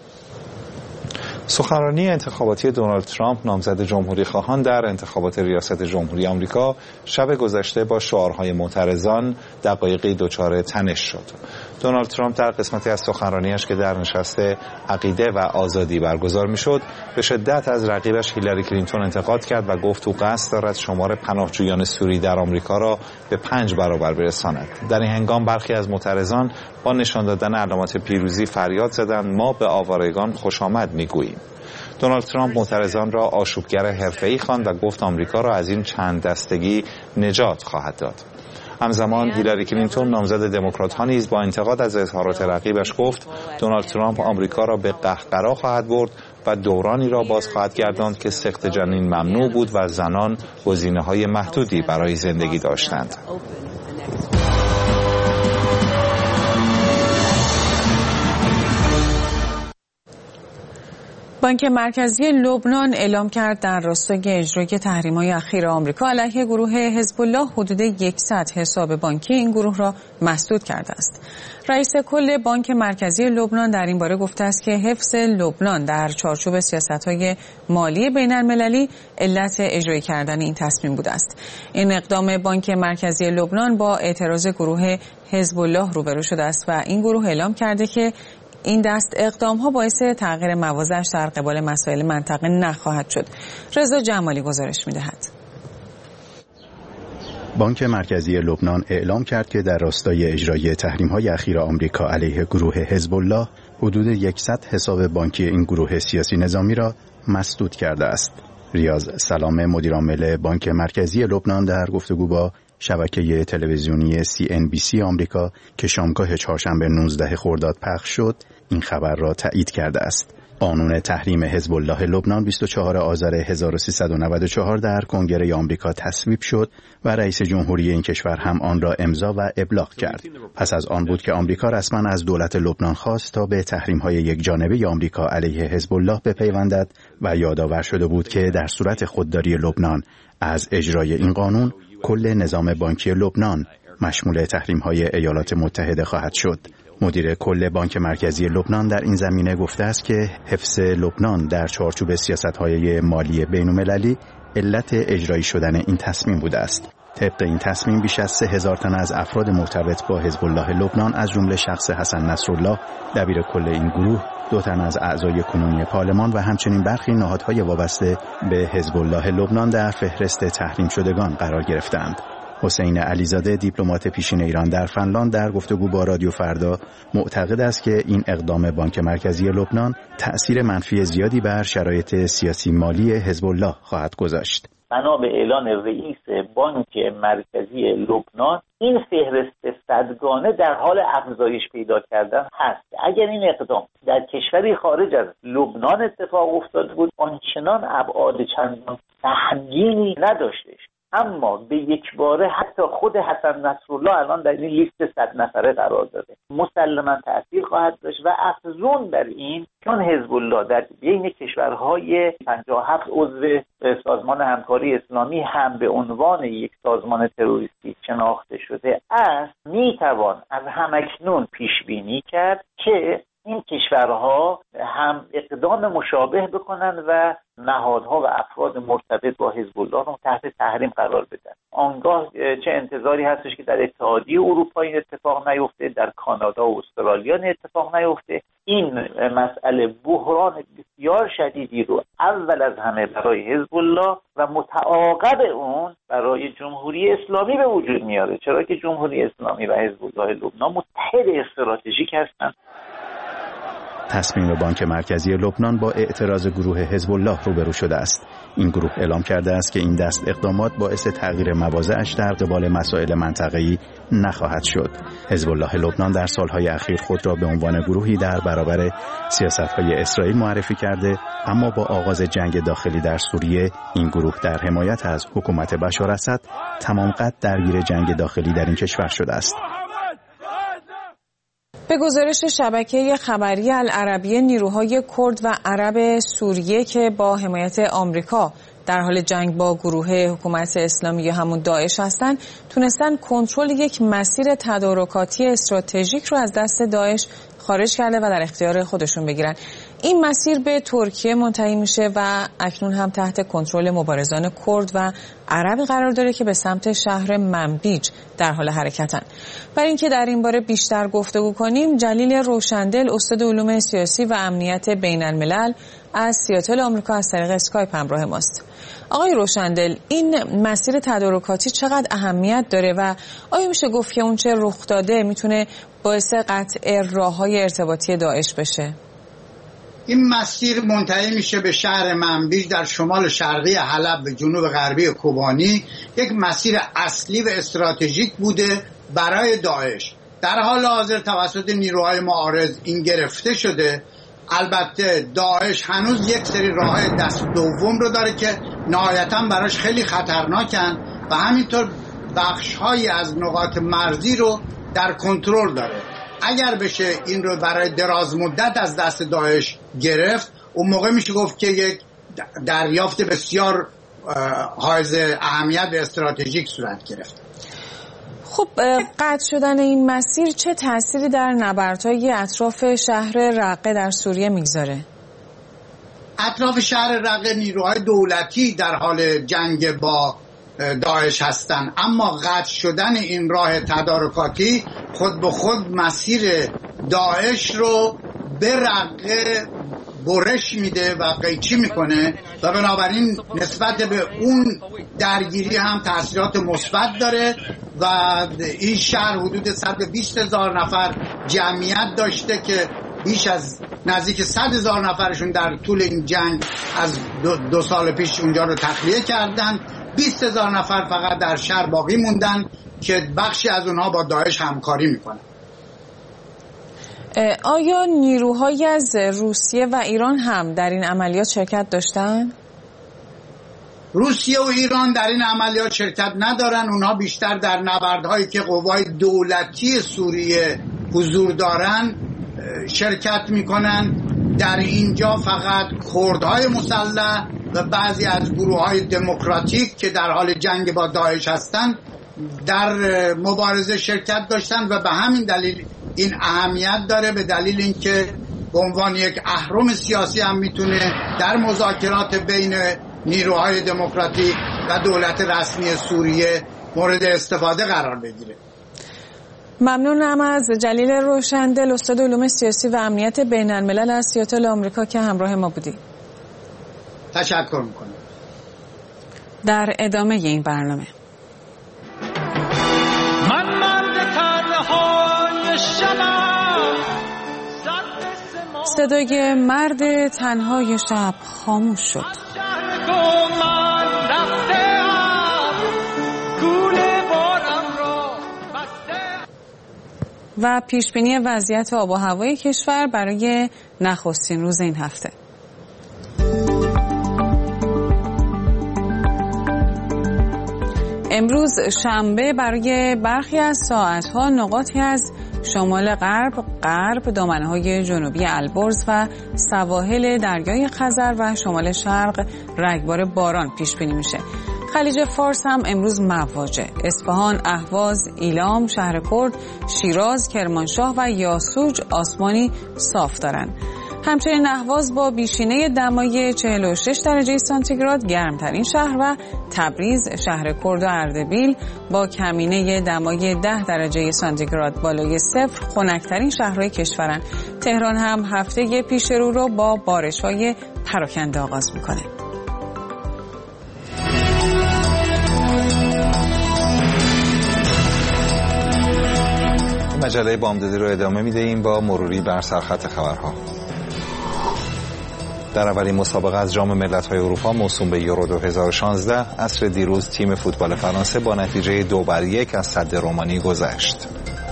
سخنرانی انتخاباتی دونالد ترامپ نامزد جمهوری خواهان در انتخابات ریاست جمهوری آمریکا شب گذشته با شعارهای معترضان دقایقی دچار تنش شد. دونالد ترامپ در قسمتی از سخنرانیش که در نشست عقیده و آزادی برگزار میشد به شدت از رقیبش هیلاری کلینتون انتقاد کرد و گفت او قصد دارد شمار پناهجویان سوری در آمریکا را به 5 برابر برساند. در این هنگام برخی از معترضان با نشان دادن علامات پیروزی فریاد زدند ما به آوارگان خوش آمد میگوییم. دونالد ترامپ معترضان را آشوبگر حرفه‌ای خواند و گفت آمریکا را از این چند دستگی نجات خواهد داد. همزمان هیلاری کلینتون نامزد دموکرات‌ها نیز با انتقاد از اظهارات رقیبش گفت دونالد ترامپ آمریکا را به قهقرا خواهد برد و دورانی را باز خواهد گرداند که سقط جنین ممنوع بود و زنان گزینه‌های محدودی برای زندگی داشتند. بانک مرکزی لبنان اعلام کرد در راستای اجرای تحریم‌های اخیر آمریکا علیه گروه حزب الله حدود 100 حساب بانکی این گروه را مسدود کرده است. رئیس کل بانک مرکزی لبنان در این باره گفته است که حفظ لبنان در چارچوب سیاست‌های مالی بین‌المللی علت اجرایی کردن این تصمیم بوده است. این اقدام بانک مرکزی لبنان با اعتراض گروه حزب الله روبرو شده است و این گروه اعلام کرده که این دست اقدام‌ها باعث تغییر موازش در قبال مسائل منطقه نخواهد شد. رضا جمالی گزارش می‌دهد. بانک مرکزی لبنان اعلام کرد که در راستای اجرای تحریم‌های اخیر آمریکا علیه گروه حزب الله حدود 100 حساب بانکی این گروه سیاسی نظامی را مسدود کرده است. ریاض سلام مدیرعامل بانک مرکزی لبنان در گفتگو با شبکه تلویزیونی CNBC آمریکا که شامگاه چهارشنبه 19 خرداد پخش شد این خبر را تایید کرده است. قانون تحریم حزب الله لبنان 24 آذر 1394 در کنگره آمریکا تصویب شد و رئیس جمهوری این کشور هم آن را امضا و ابلاغ کرد. پس از آن بود که آمریکا رسما از دولت لبنان خواست تا به تحریم‌های یکجانبه آمریکا علیه حزب الله بپیوندد و یادآور شده بود که در صورت خودداری لبنان از اجرای این قانون کل نظام بانکی لبنان مشمول تحریم‌های ایالات متحده خواهد شد. مدیر کل بانک مرکزی لبنان در این زمینه گفته است که حفظ لبنان در چارچوب سیاست‌های مالی بین‌المللی علت اجرایی شدن این تصمیم بوده است. طبق این تصمیم بیش از 3000 تن از افراد مرتبط با حزب الله لبنان از جمله شخص حسن نصرالله دبیر کل این گروه، 2 تن از اعضای کنونی پارلمان و همچنین برخی نهادهای وابسته به حزب الله لبنان در فهرست تحریم شدگان قرار گرفتند. حسین علیزاده دیپلمات پیشین ایران در فنلاند در گفتگو با رادیو فردا معتقد است که این اقدام بانک مرکزی لبنان تأثیر منفی زیادی بر شرایط سیاسی مالی حزب الله خواهد گذاشت. بنا به اعلان رئیس بانک مرکزی لبنان این فهرست صدگانه در حال افزایش پیدا کردن هست. اگر این اقدام در کشوری خارج از لبنان اتفاق افتاده بود آنچنان ابعاد چندان سهمگینی نداشتش، اما به یک باره حتی خود حسن نصرالله الان در این لیست 100 نفره قرار داده، مسلما تأثیر خواهد داشت و افزون بر این چون حزب الله در بین کشورهای 57 عضو سازمان همکاری اسلامی هم به عنوان یک سازمان تروریستی شناخته شده است، میتوان از همکنون پیش بینی کرد که این کشورها هم اقدام مشابه بکنن و نهادها و افراد مرتبط با حزب الله رو تحت تحریم قرار بدن. آنگاه چه انتظاری هستش که در اتحادیه اروپا این اتفاق نیفته، در کانادا و استرالیا این اتفاق نیفته. این مسئله بحران بسیار شدیدی رو اول از همه برای حزب الله و متعاقب اون برای جمهوری اسلامی به وجود میاره، چرا که جمهوری اسلامی و حزب الله لبنان متحد استراتژیک هستند. تصمیم بانک مرکزی لبنان با اعتراض گروه حزب الله روبرو شده است. این گروه اعلام کرده است که این دست اقدامات باعث تغییر مواضعش در قبال مسائل منطقه‌ای نخواهد شد. حزب الله لبنان در سالهای اخیر خود را به عنوان گروهی در برابر سیاست‌های اسرائیل معرفی کرده، اما با آغاز جنگ داخلی در سوریه این گروه در حمایت از حکومت بشار اسد تمام قد درگیر جنگ داخلی در این کشور شده است. به گزارش شبکه خبری العربیه نیروهای کرد و عرب سوریه که با حمایت آمریکا در حال جنگ با گروه حکومت اسلامی یا همون داعش هستند تونستن کنترل یک مسیر تدارکاتی استراتژیک رو از دست داعش خارج کرده و در اختیار خودشون بگیرن. این مسیر به ترکیه منتهی میشه و اکنون هم تحت کنترل مبارزان کرد و عربی قرار داره که به سمت شهر منبیج در حال حرکتن. برای اینکه در این باره بیشتر گفتگو کنیم جلیل روشندل استاد علوم سیاسی و امنیت بین الملل از سیاتل آمریکا از طریق اسکایپ همراه ماست. آقای روشندل، این مسیر تدارکاتی چقدر اهمیت داره و آیا میشه گفت که اون چه رخ داده میتونه باعث قطع راه‌های ارتباطی داعش بشه؟ این مسیر منتهی میشه به شهر منبیج در شمال شرقی حلب به جنوب غربی کوبانی. یک مسیر اصلی و استراتژیک بوده برای داعش. در حال حاضر توسط نیروهای معارض این گرفته شده. البته داعش هنوز یک سری راه دست دوم رو داره که نهایتاً براش خیلی خطرناکن و همینطور بخش‌هایی از نقاط مرزی رو در کنترل داره. اگر بشه این رو برای دراز مدت از دست داعش گرفت، اون موقع میشه گفت که یک دریافت بسیار حائز اهمیت و استراتژیک صورت گرفت. خب قطع شدن این مسیر چه تأثیری در نبردهای اطراف شهر رقه در سوریه میگذاره؟ اطراف شهر رقه نیروهای دولتی در حال جنگ با داعش هستند، اما قطع شدن این راه تدارکاتی خود به خود مسیر داعش رو به رقه برش میده و قیچی میکنه و بنابراین نسبت به اون درگیری هم تأثیرات مثبت داره و این شهر حدود 120,000 نفر جمعیت داشته که بیش از نزدیک 100,000 نفرشون در طول این جنگ از 2 سال پیش اونجا رو تخلیه کردن. 20,000 نفر فقط در شهر باقی موندن که بخشی از اونها با داعش همکاری میکنن. آیا نیروهایی از روسیه و ایران هم در این عملیات شرکت داشتن؟ روسیه و ایران در این عملیات شرکت ندارن. اونها بیشتر در نبردهایی که قوای دولتی سوریه حضور دارن شرکت میکنن. در اینجا فقط کردهای مسلح و بعضی از گروه‌های دموکراتیک که در حال جنگ با داعش هستند در مبارزه شرکت داشتن و به همین دلیل این اهمیت داره، به دلیل اینکه به عنوان یک اهرم سیاسی هم میتونه در مذاکرات بین نیروهای دموکراتیک و دولت رسمی سوریه مورد استفاده قرار بگیره. ممنونم از جلیل روشندل، استاد علوم سیاسی و امنیت بین الملل از سیاتل آمریکا که همراه ما بودی. تشکر میکنم. در ادامه این برنامه صدای مرد تنهای شب خاموش شد. و پیشبینی وضعیت آب و هوای کشور برای نخستین روز این هفته. امروز شنبه برای برخی از ساعتها نقاطی از شمال غرب دامنه‌های جنوبی البرز و سواحل دریای خزر و شمال شرق رگبار باران پیش بینی میشه. خلیج فارس هم امروز مواجه. اصفهان، اهواز، ایلام، شهرکرد، شیراز، کرمانشاه و یاسوج آسمانی صاف دارن. همچنین اهواز با بیشینه دمای 46 درجه سانتیگراد گرمترین شهر و تبریز، شهرکرد و اردبیل با کمینه دمای 10 درجه سانتیگراد بالای صفر خنکترین شهرهای کشورن. تهران هم هفته پیش رو با بارش‌های پراکنده آغاز میکنه. مجله بامدادی رو ادامه میدهیم با مروری بر سرخط خبرها. در اولین مسابقه از جام ملت‌های اروپا موسوم به یورو 2016 عصر دیروز تیم فوتبال فرانسه با نتیجه 2-1 از سد رومانی گذشت.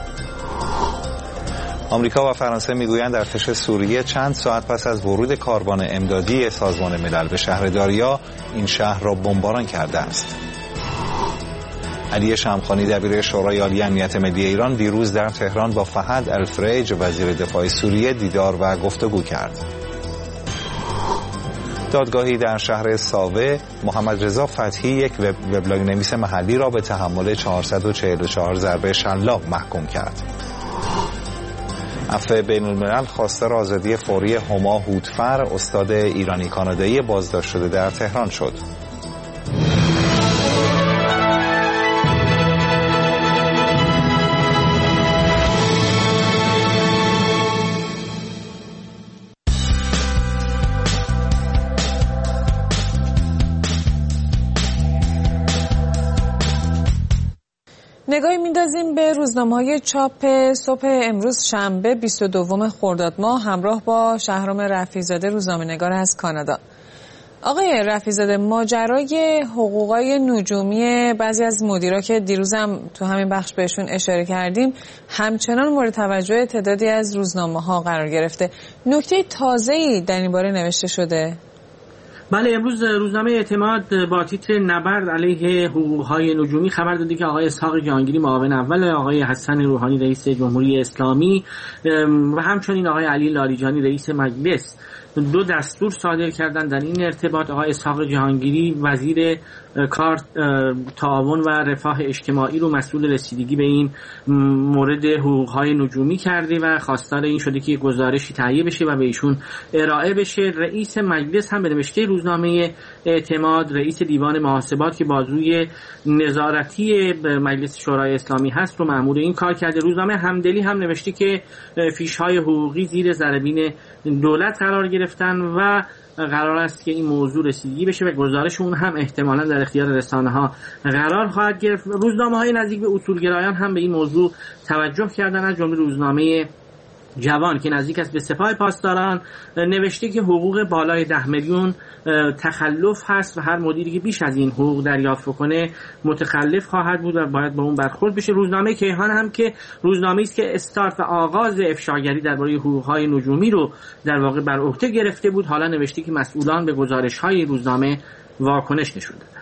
آمریکا و فرانسه میگویند ارتش سوریه چند ساعت پس از ورود کاروان امدادی سازمان ملل به شهر داریا این شهر را بمباران کرده است. علی شمخانی دبیر شورای عالی امنیت ملی ایران دیروز در تهران با فهد الفریج وزیر دفاع سوریه دیدار و گفتگو کرد. دادگاهی در شهر ساوه محمد رضا فتحی یک وبلاگ نویس محلی را به تحمل 444 ضربه شلاق محکوم کرد. عفو بین الملل خواستار آزادی فوری هما هوتفر استاد ایرانی کانادایی بازداشت شده در تهران شد. نگاهی میندازیم به روزنامه‌های چاپ صبح امروز شنبه 22 خرداد ماه همراه با شهرام رفیع‌زاده روزنامه‌نگار از کانادا. آقای رفیع‌زاده، ماجرای حقوقای نجومی بعضی از مدیرا که دیروزم تو همین بخش بهشون اشاره کردیم همچنان مورد توجه تعدادی از روزنامه‌ها قرار گرفته. نکته تازه‌ای در این باره نوشته شده؟ بله، امروز روزنامه اعتماد با تیتر نبرد علیه حقوق‌های نجومی خبر داده که آقای اسحاق جهانگیری معاون اول، آقای حسن روحانی رئیس جمهوری اسلامی و همچنین آقای علی لاریجانی رئیس مجلس 2 دستور صادر کردن در این ارتباط. آقای اسحاق جهانگیری وزیر کار، تعاون و رفاه اجتماعی رو مسئول رسیدگی به این مورد حقوق‌های نجومی کرده و خواستار این شده که گزارشی تهیه بشه و به ایشون ارائه بشه. رئیس مجلس هم به نوشته روزنامه اعتماد، رئیس دیوان محاسبات که بازوی نظارتی مجلس شورای اسلامی هست رو مأمور این کار کرده. روزنامه همدلی هم نوشته که فیش‌های حقوقی زیر ذره‌بین دولت قرار گرفتن و قرار است که این موضوع رسیدگی بشه و گزارش اون هم احتمالاً در اختیار رسانه‌ها قرار خواهد گرفت. روزنامه‌های نزدیک به اصولگرایان هم به این موضوع توجه کردن، از جمله روزنامه جوان که نزدیک است به سپاه پاسداران نوشته که حقوق بالای 10 میلیون تخلف هست و هر مدیری که بیش از این حقوق دریافت کنه متخلف خواهد بود و باید با اون برخورد بشه. روزنامه کیهان هم که روزنامه‌ای است که استارت و آغاز افشاگری درباره حقوق‌های نجومی رو در واقع بر عهده گرفته بود، حالا نوشته که مسئولان به گزارش‌های روزنامه واکنش نشون دادن.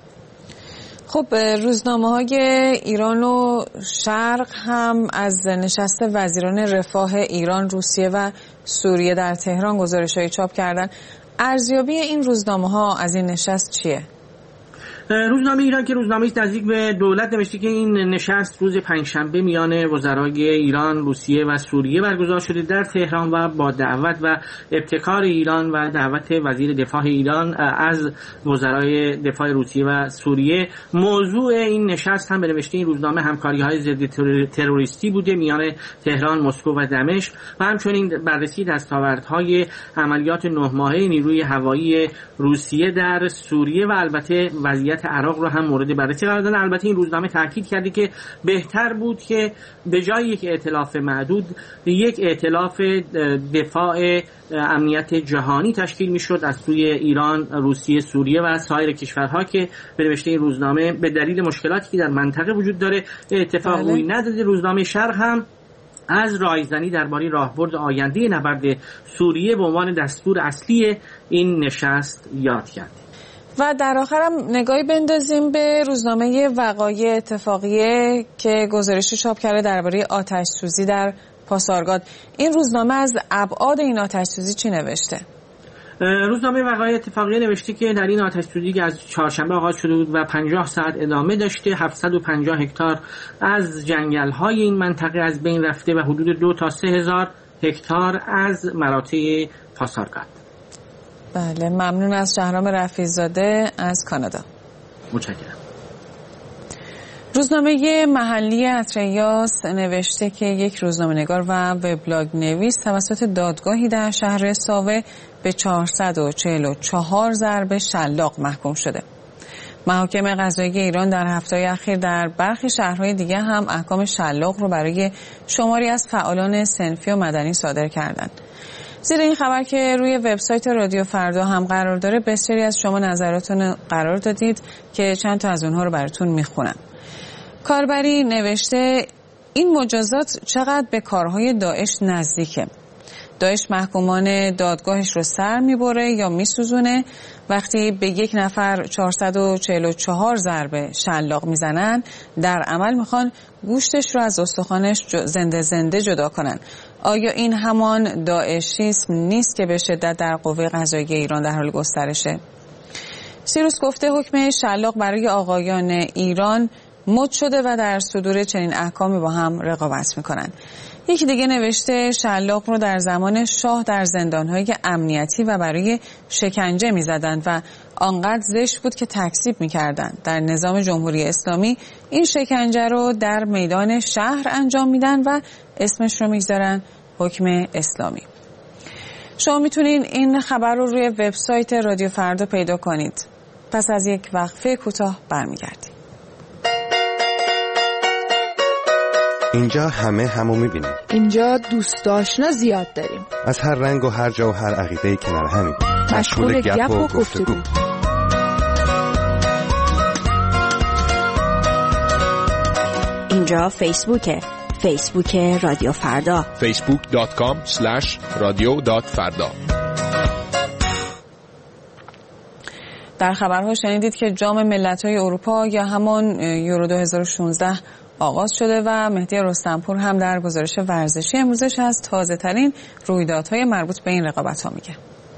خب روزنامه‌های ایران و شرق هم از نشست وزیران رفاه ایران، روسیه و سوریه در تهران گزارش‌هایی چاپ کردن. ارزیابی این روزنامه‌ها از این نشست چیه؟ روزنامه ایران که روزنامه‌ای نزدیک به دولت نوشته که این نشست روز پنجشنبه میان وزرای ایران، روسیه و سوریه برگزار شده در تهران و با دعوت و ابتکار ایران و دعوت وزیر دفاع ایران از وزرای دفاع روسیه و سوریه. موضوع این نشست هم به نوشته این روزنامه همکاری‌های ضد تروریستی بوده میان تهران، مسکو و دمشق و همچنین بررسی دستاوردهای عملیات 9 ماهه نیروی هوایی روسیه در سوریه و البته وضعیت عراق رو هم مورد بررسی قرار دادن. البته این روزنامه تاکید کرده که بهتر بود که به جای یک ائتلاف معدود یک ائتلاف دفاع امنیت جهانی تشکیل میشد از سوی ایران، روسیه، سوریه و سایر کشورها که به نوشته این روزنامه به دلیل مشکلاتی که در منطقه وجود داره اتفاق روی نداده. روزنامه شرق هم از رایزنی درباره راهبرد آینده نبرد سوریه به عنوان دستور اصلی این نشست یاد کرد. و در آخرم نگاهی بندازیم به روزنامه وقایع اتفاقیه که گزارشی چاپ کرده درباره آتش سوزی در پاسارگاد. این روزنامه از ابعاد این آتش سوزی چی نوشته؟ روزنامه وقایع اتفاقیه نوشته که در این آتش سوزی که از چهارشنبه آغاز شده بود و 50 ساعت ادامه داشته، 750 هکتار از جنگل‌های این منطقه از بین رفته و حدود 2 تا 3 هزار هکتار از مراتع پاسارگاد. بله، ممنون از شهرام رفیع‌زاده از کانادا. متشکرم. روزنامه محلی اتریاس نوشته که یک روزنامه‌نگار و وبلاگ نویس توسط دادگاهی در شهر ساوه به 444 ضرب شلاق محکوم شده. محاکم قضایی ایران در هفته‌های اخیر در برخی شهرهای دیگه هم احکام شلاق رو برای شماری از فعالان صنفی و مدنی صادر کردند. زیر این خبر که روی وبسایت رادیو فردا هم قرار داره، بسیاری از شما نظراتون قرار دادید که چند تا از اونها رو براتون میخونم. کاربری نوشته این مجازات چقدر به کارهای داعش نزدیکه. داعش محکومان دادگاهش رو سر میبره یا میسوزونه. وقتی به یک نفر 444 ضربه شلاق میزنن، در عمل میخوان گوشتش رو از استخوانش زنده زنده جدا کنن. آیا این همان داعشیسم نیست که به شدت در قوه قضاییه ایران در حال گسترشه؟ سیروس گفته حکم شلاق برای آقایان ایران مد شده و در صدور چنین احکامی با هم رقابت میکنن. یکی دیگه نوشته شلاق رو در زمان شاه در زندان‌های امنیتی و برای شکنجه می‌زدند و آنقدر زشت بود که تکذیب می‌کردند. در نظام جمهوری اسلامی این شکنجه رو در میدان شهر انجام میدن و اسمش رو می‌گذارن حکم اسلامی. شما میتونین این خبر رو روی وبسایت رادیو فردا پیدا کنید. پس از یک وقفه کوتاه برمیگردیم. اینجا همو میبینیم. اینجا دوست آشنا زیاد داریم. از هر رنگ و هر جا و هر عقیده‌ای کنار همیم. مشغول گپ و گفتگو. اینجا فیسبوک رادیو فردا. facebook.com/radio.farda. در خبرها شنیدید که جام ملت‌های اروپا یا همان یورو 2016 آغاز شده و مهدی رستمپور هم در گزارش ورزشی امروزش از تازه‌ترین رویدادهای مربوط به این رقابت‌ها میگه.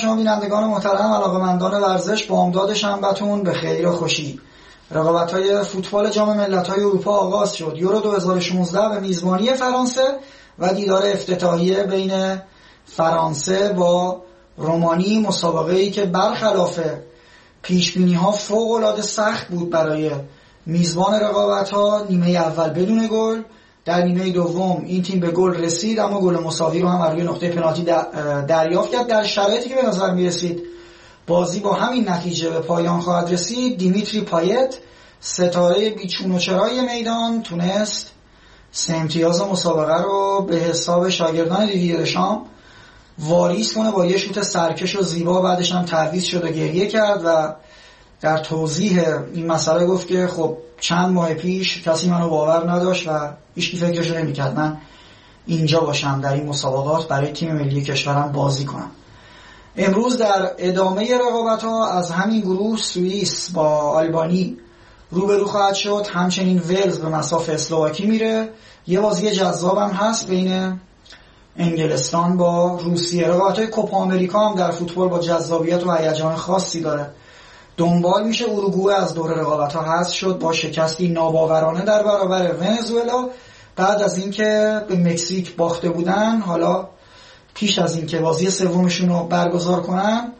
شما بینندگان محترم، علاقه‌مندان ورزش، بامداد شنبه‌تون به خیر و خوشی. رقابت‌های فوتبال جام ملت‌های اروپا آغاز شد. یورو 2016 به میزبانی فرانسه و دیدار افتتاحیه بین فرانسه با رومانی، مسابقه‌ای که برخلاف پیش‌بینی‌ها فوق‌العاده سخت بود برای میزبان رقابت‌ها. نیمه اول بدون گل، در نیمه دوم این تیم به گل رسید اما گل مساوی رو هم روی نقطه پنالتی دریافت کرد. در شرایطی که به نظر می‌رسید بازی با همین نتیجه به پایان خواهد رسید، دیمیتری پایت، ستاره بیچون و چرای میدان، تونست 3 امتیاز مسابقه رو به حساب شاگردان دیدیه دشام واریز کنه با یه شوت سرکش و زیبا. بعدش هم تعویض شد و گریه کرد و در توضیح این مسئله گفت که خب چند ماه پیش کسی منو باور نداشت و هیچکی فکرشو نمی‌کرد من اینجا باشم در این مسابقات برای تیم ملی کشورم بازی کنم. امروز در ادامه رقابت‌ها از همین گروه سوئیس با آلبانی روبرو خواهد شد، همچنین ولز به مصاف اسلواکی میره. یه بازی جذاب هم هست بین انگلستان با روسیه. رقابت‌های کوپا آمریکا هم در فوتبال با جذابیت و هیجان خاصی داره دنبال میشه. اروگوئه از دور رقابت‌ها حذف شد با شکستی ناباورانه در برابر ونزوئلا. بعد از اینکه به مکزیک باخته بودن، حالا پیش از اینکه بازی سومشون رو برگزار کنن،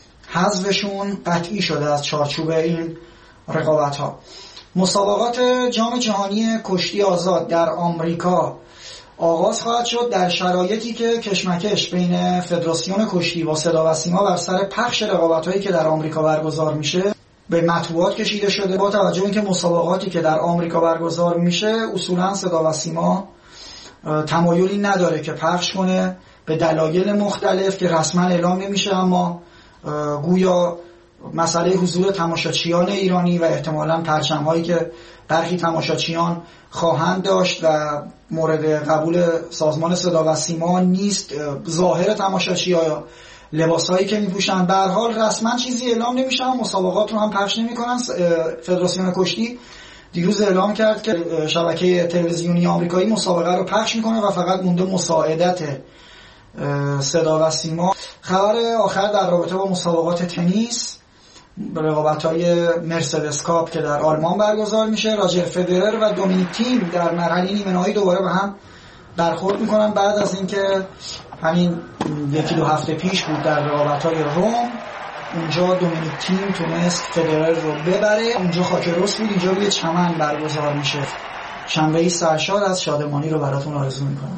حذفشون قطعی شده از چارچوب این رقابت‌ها. مسابقات جام جهانی کشتی آزاد در آمریکا آغاز خواهد شد در شرایطی که کشمکش بین فدراسیون کشتی با صدا و سیما بر سر پخش رقابت‌هایی که در آمریکا برگزار میشه به مطبوعات کشیده شده. با توجه به اینکه مسابقاتی که در آمریکا برگزار میشه اصولاً صدا و سیما تمایلی نداره که پخش کنه به دلایل مختلف که رسما اعلام نمیشه، اما گویا مسئله حضور تماشاچیان ایرانی و احتمالاً پرچم‌هایی که برخی تماشاچیان خواهند داشت و مورد قبول سازمان صدا و سیما نیست، ظاهر تماشاچی‌ها یا لباسایی که می‌پوشن. به هر حال رسما چیزی اعلام نمیشه، مسابقات رو هم پخش نمی‌کنن. فدراسیون کشتی دیروز اعلام کرد که شبکه تلویزیونی آمریکایی مسابقه رو پخش می‌کنه و فقط مونده مساعدت صدا و سیما. خبر آخر در رابطه با مسابقات تنیس، رقابت‌های مرسدس کاپ که در آلمان برگزار میشه، راجر فدرر و دومینیک تیم در مرحله نیمه نهایی دوباره به هم برخورد میکنن بعد از اینکه همین 1-2 هفته پیش بود در رقابت‌های روم. اونجا دومینیک تیم تونست فدرر رو ببره. اونجا خاک رس بود، اینجا روی چمن برگزار میشه. شنبه‌ای سرشار از شادمانی رو براتون آرزو میکنم.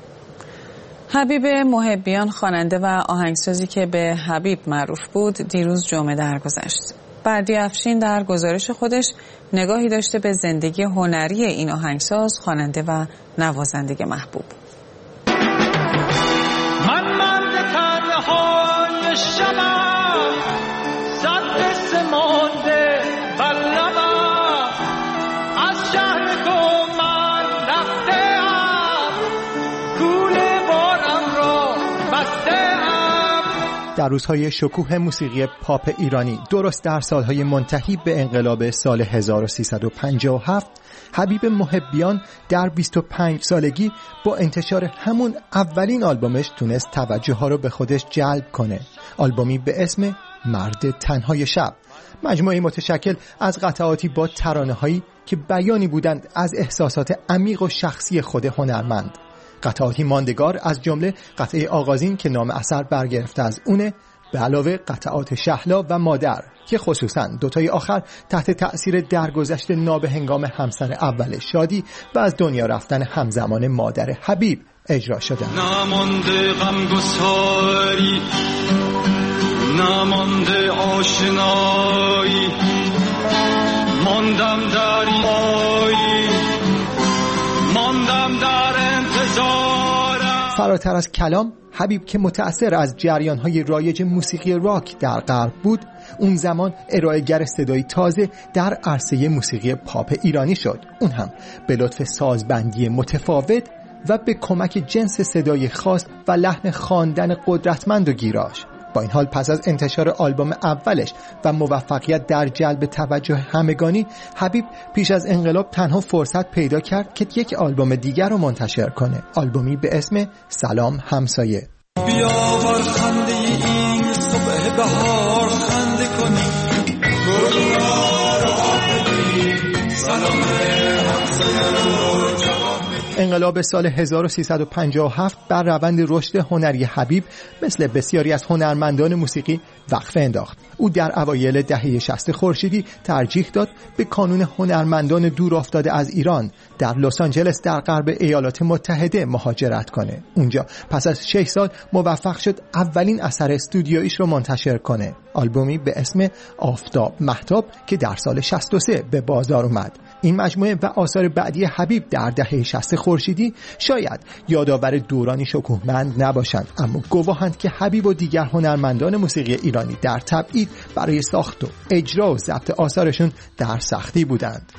حبیب محبیان، خواننده و آهنگسازی که به حبیب معروف بود، دیروز جمعه درگذشت. بردی افشین در گزارش خودش نگاهی داشته به زندگی هنری این آهنگساز، خواننده و نوازنده محبوب. من مرد تنهای شبم، صد قصه مانده بلبم، از شهر تو من رفته‌ام، کوله بارم را بسته‌ام. در روزهای شکوه موسیقی پاپ ایرانی، درست در سالهای منتهی به انقلاب سال 1357، حبیب محبیان در 25 سالگی با انتشار همون اولین آلبومش تونست توجه ها رو به خودش جلب کنه. آلبومی به اسم مرد تنهای شب، مجموعه متشکل از قطعاتی با ترانه‌هایی که بیانی بودند از احساسات عمیق و شخصی خود هنرمند. قطعاتی ماندگار از جمله قطعه آغازین که نام اثر برگرفته از اونه، به علاوه قطعات شهلا و مادر که خصوصاً دوتای آخر تحت تأثیر درگذشت نابهنگام همسر اول شادی و از دنیا رفتن همزمان مادر حبیب اجرا شدند. نمانده غمگساری، نمانده آشنایی، ماندم در پایی، ماندم در انتظارم. فراتر از کلام، حبیب که متأثر از جریان‌های رایج موسیقی راک در غرب بود، اون زمان ارائه‌گر صدای تازه در عرصه موسیقی پاپ ایرانی شد، اون هم به لطف سازبندی متفاوت و به کمک جنس صدای خاص و لحن خواندن قدرتمند و گیراش. با این حال پس از انتشار آلبوم اولش و موفقیت در جلب توجه همگانی، حبیب پیش از انقلاب تنها فرصت پیدا کرد که یک آلبوم دیگر رو منتشر کنه، آلبومی به اسم سلام همسایه. بیاور خنده این بهار خنده کنی گلونا رو بدی سلام همسایه رو جواب بدی. انقلاب سال 1357 بر روند رشد هنری حبیب مثل بسیاری از هنرمندان موسیقی وقفه انداخت. او در اوایل دهه 60 خورشیدی ترجیح داد به کانون هنرمندان دور افتاده از ایران در لس آنجلس در غرب ایالات متحده مهاجرت کنه. اونجا پس از 6 سال موفق شد اولین اثر استودیویش رو منتشر کنه، آلبومی به اسم آفتاب مهتاب که در سال 63 به بازار اومد. این مجموعه و آثار بعدی حبیب در دهه 60 خورشیدی شاید یادآور دورانی شکوهمند نباشند، اما گواهند که حبیب و دیگر هنرمندان موسیقی ایرانی در تبعید برای ساخت و اجرا و ضبط آثارشون در سختی بودند.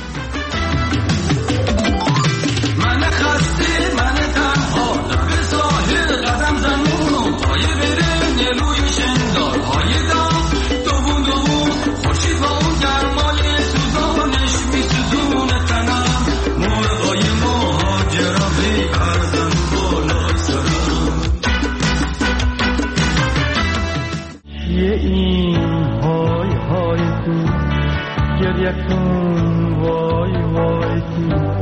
من خسته من تنها به ظاهر قدم زنون پای بره نیروی شندار های دام دوون دوون خورشید با اون گرمای سوزانش میسوزونه تنم مرغای مهاجرم هی ارزن بالای سرم یه این های های تو گریه کن وای وای تو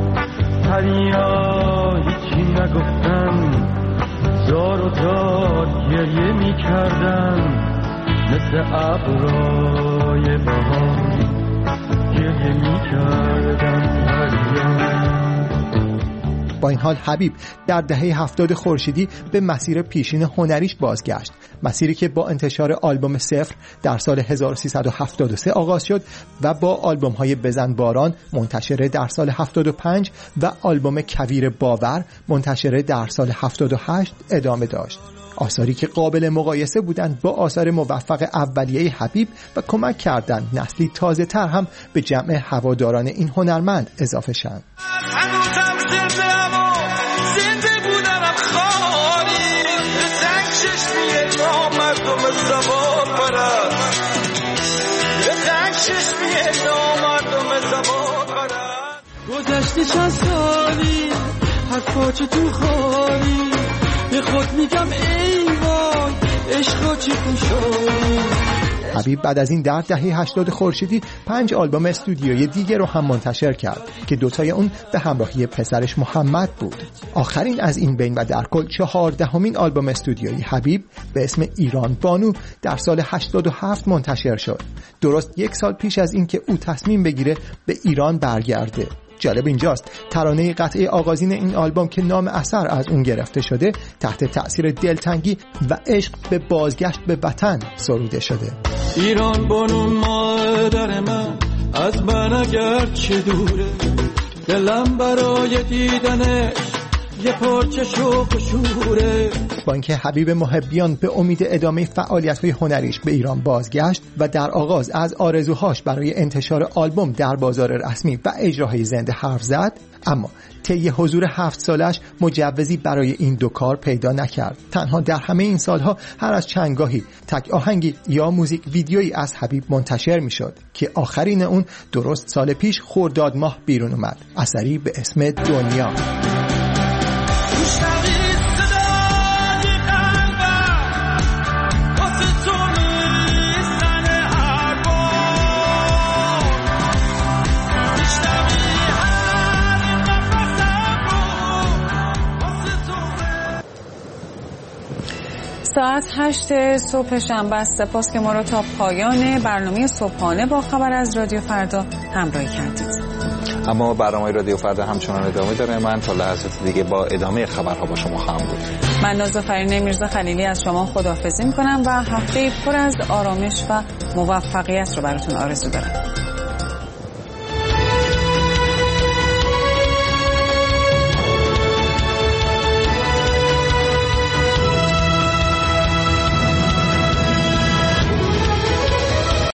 هریا هیچی نگفتم زار و زار گریه می کردم مثل ابرای بهار گریه می کردم هریا. با این حال حبیب در دهه 70 خورشیدی به مسیر پیشین هنریش بازگشت، مسیری که با انتشار آلبوم صفر در سال 1373 آغاز شد و با آلبوم‌های بزن باران منتشره در سال 75 و آلبوم کویر باور منتشره در سال 78 ادامه داشت. آثاری که قابل مقایسه بودند با آثار موفق اولیه حبیب و کمک کردند نسلی تازه تر هم به جمع هواداران این هنرمند اضافه شدند. گذشته چند سالی حرفا چه تو خالی به خود میگم ای وای عشقا چه خوشایی. حبیب بعد از این در دهه 80 خورشیدی 5 آلبوم استودیویی دیگه رو هم منتشر کرد که دوتای اون به همراهی پسرش محمد بود. آخرین از این بین و در کل 14مین آلبوم استودیویی حبیب به اسم ایران بانو در سال 87 منتشر شد، درست 1 سال پیش از این که او تصمیم بگیره به ایران برگرده. جالب اینجاست ترانه قطعه آغازین این آلبوم که نام اثر از اون گرفته شده تحت تأثیر دلتنگی و عشق به بازگشت به وطن سروده شده. ایران بانو مادر من از من اگر چه دوره دلم برای دیدنش یه پارچه شوق و شوره. با اینکه حبیب محبیان به امید ادامه فعالیت‌های هنریش به ایران بازگشت و در آغاز از آرزوهاش برای انتشار آلبوم در بازار رسمی و اجراهای زنده حرف زد، اما طی حضور 7 سالش مجوزی برای این دو کار پیدا نکرد. تنها در همه این سالها هر از چندگاهی تک آهنگی یا موزیک ویدیویی از حبیب منتشر میشد که آخرین اون درست سال پیش خرداد ماه بیرون اومد، اثری به اسم دنیا. ساعت 8 صبح شنبه است. سپاس که ما رو تا پایان برنامه صبحانه با خبر از رادیو فردا همراهی کردید. اما برنامه رادیو فردا همچنان ادامه داره. من تا لحظات دیگه با ادامه خبرها با شما خواهم بود. من نازافرین میرزا خلیلی از شما خداحافظی میکنم و هفته پر از آرامش و موفقیت رو براتون آرزو دارم.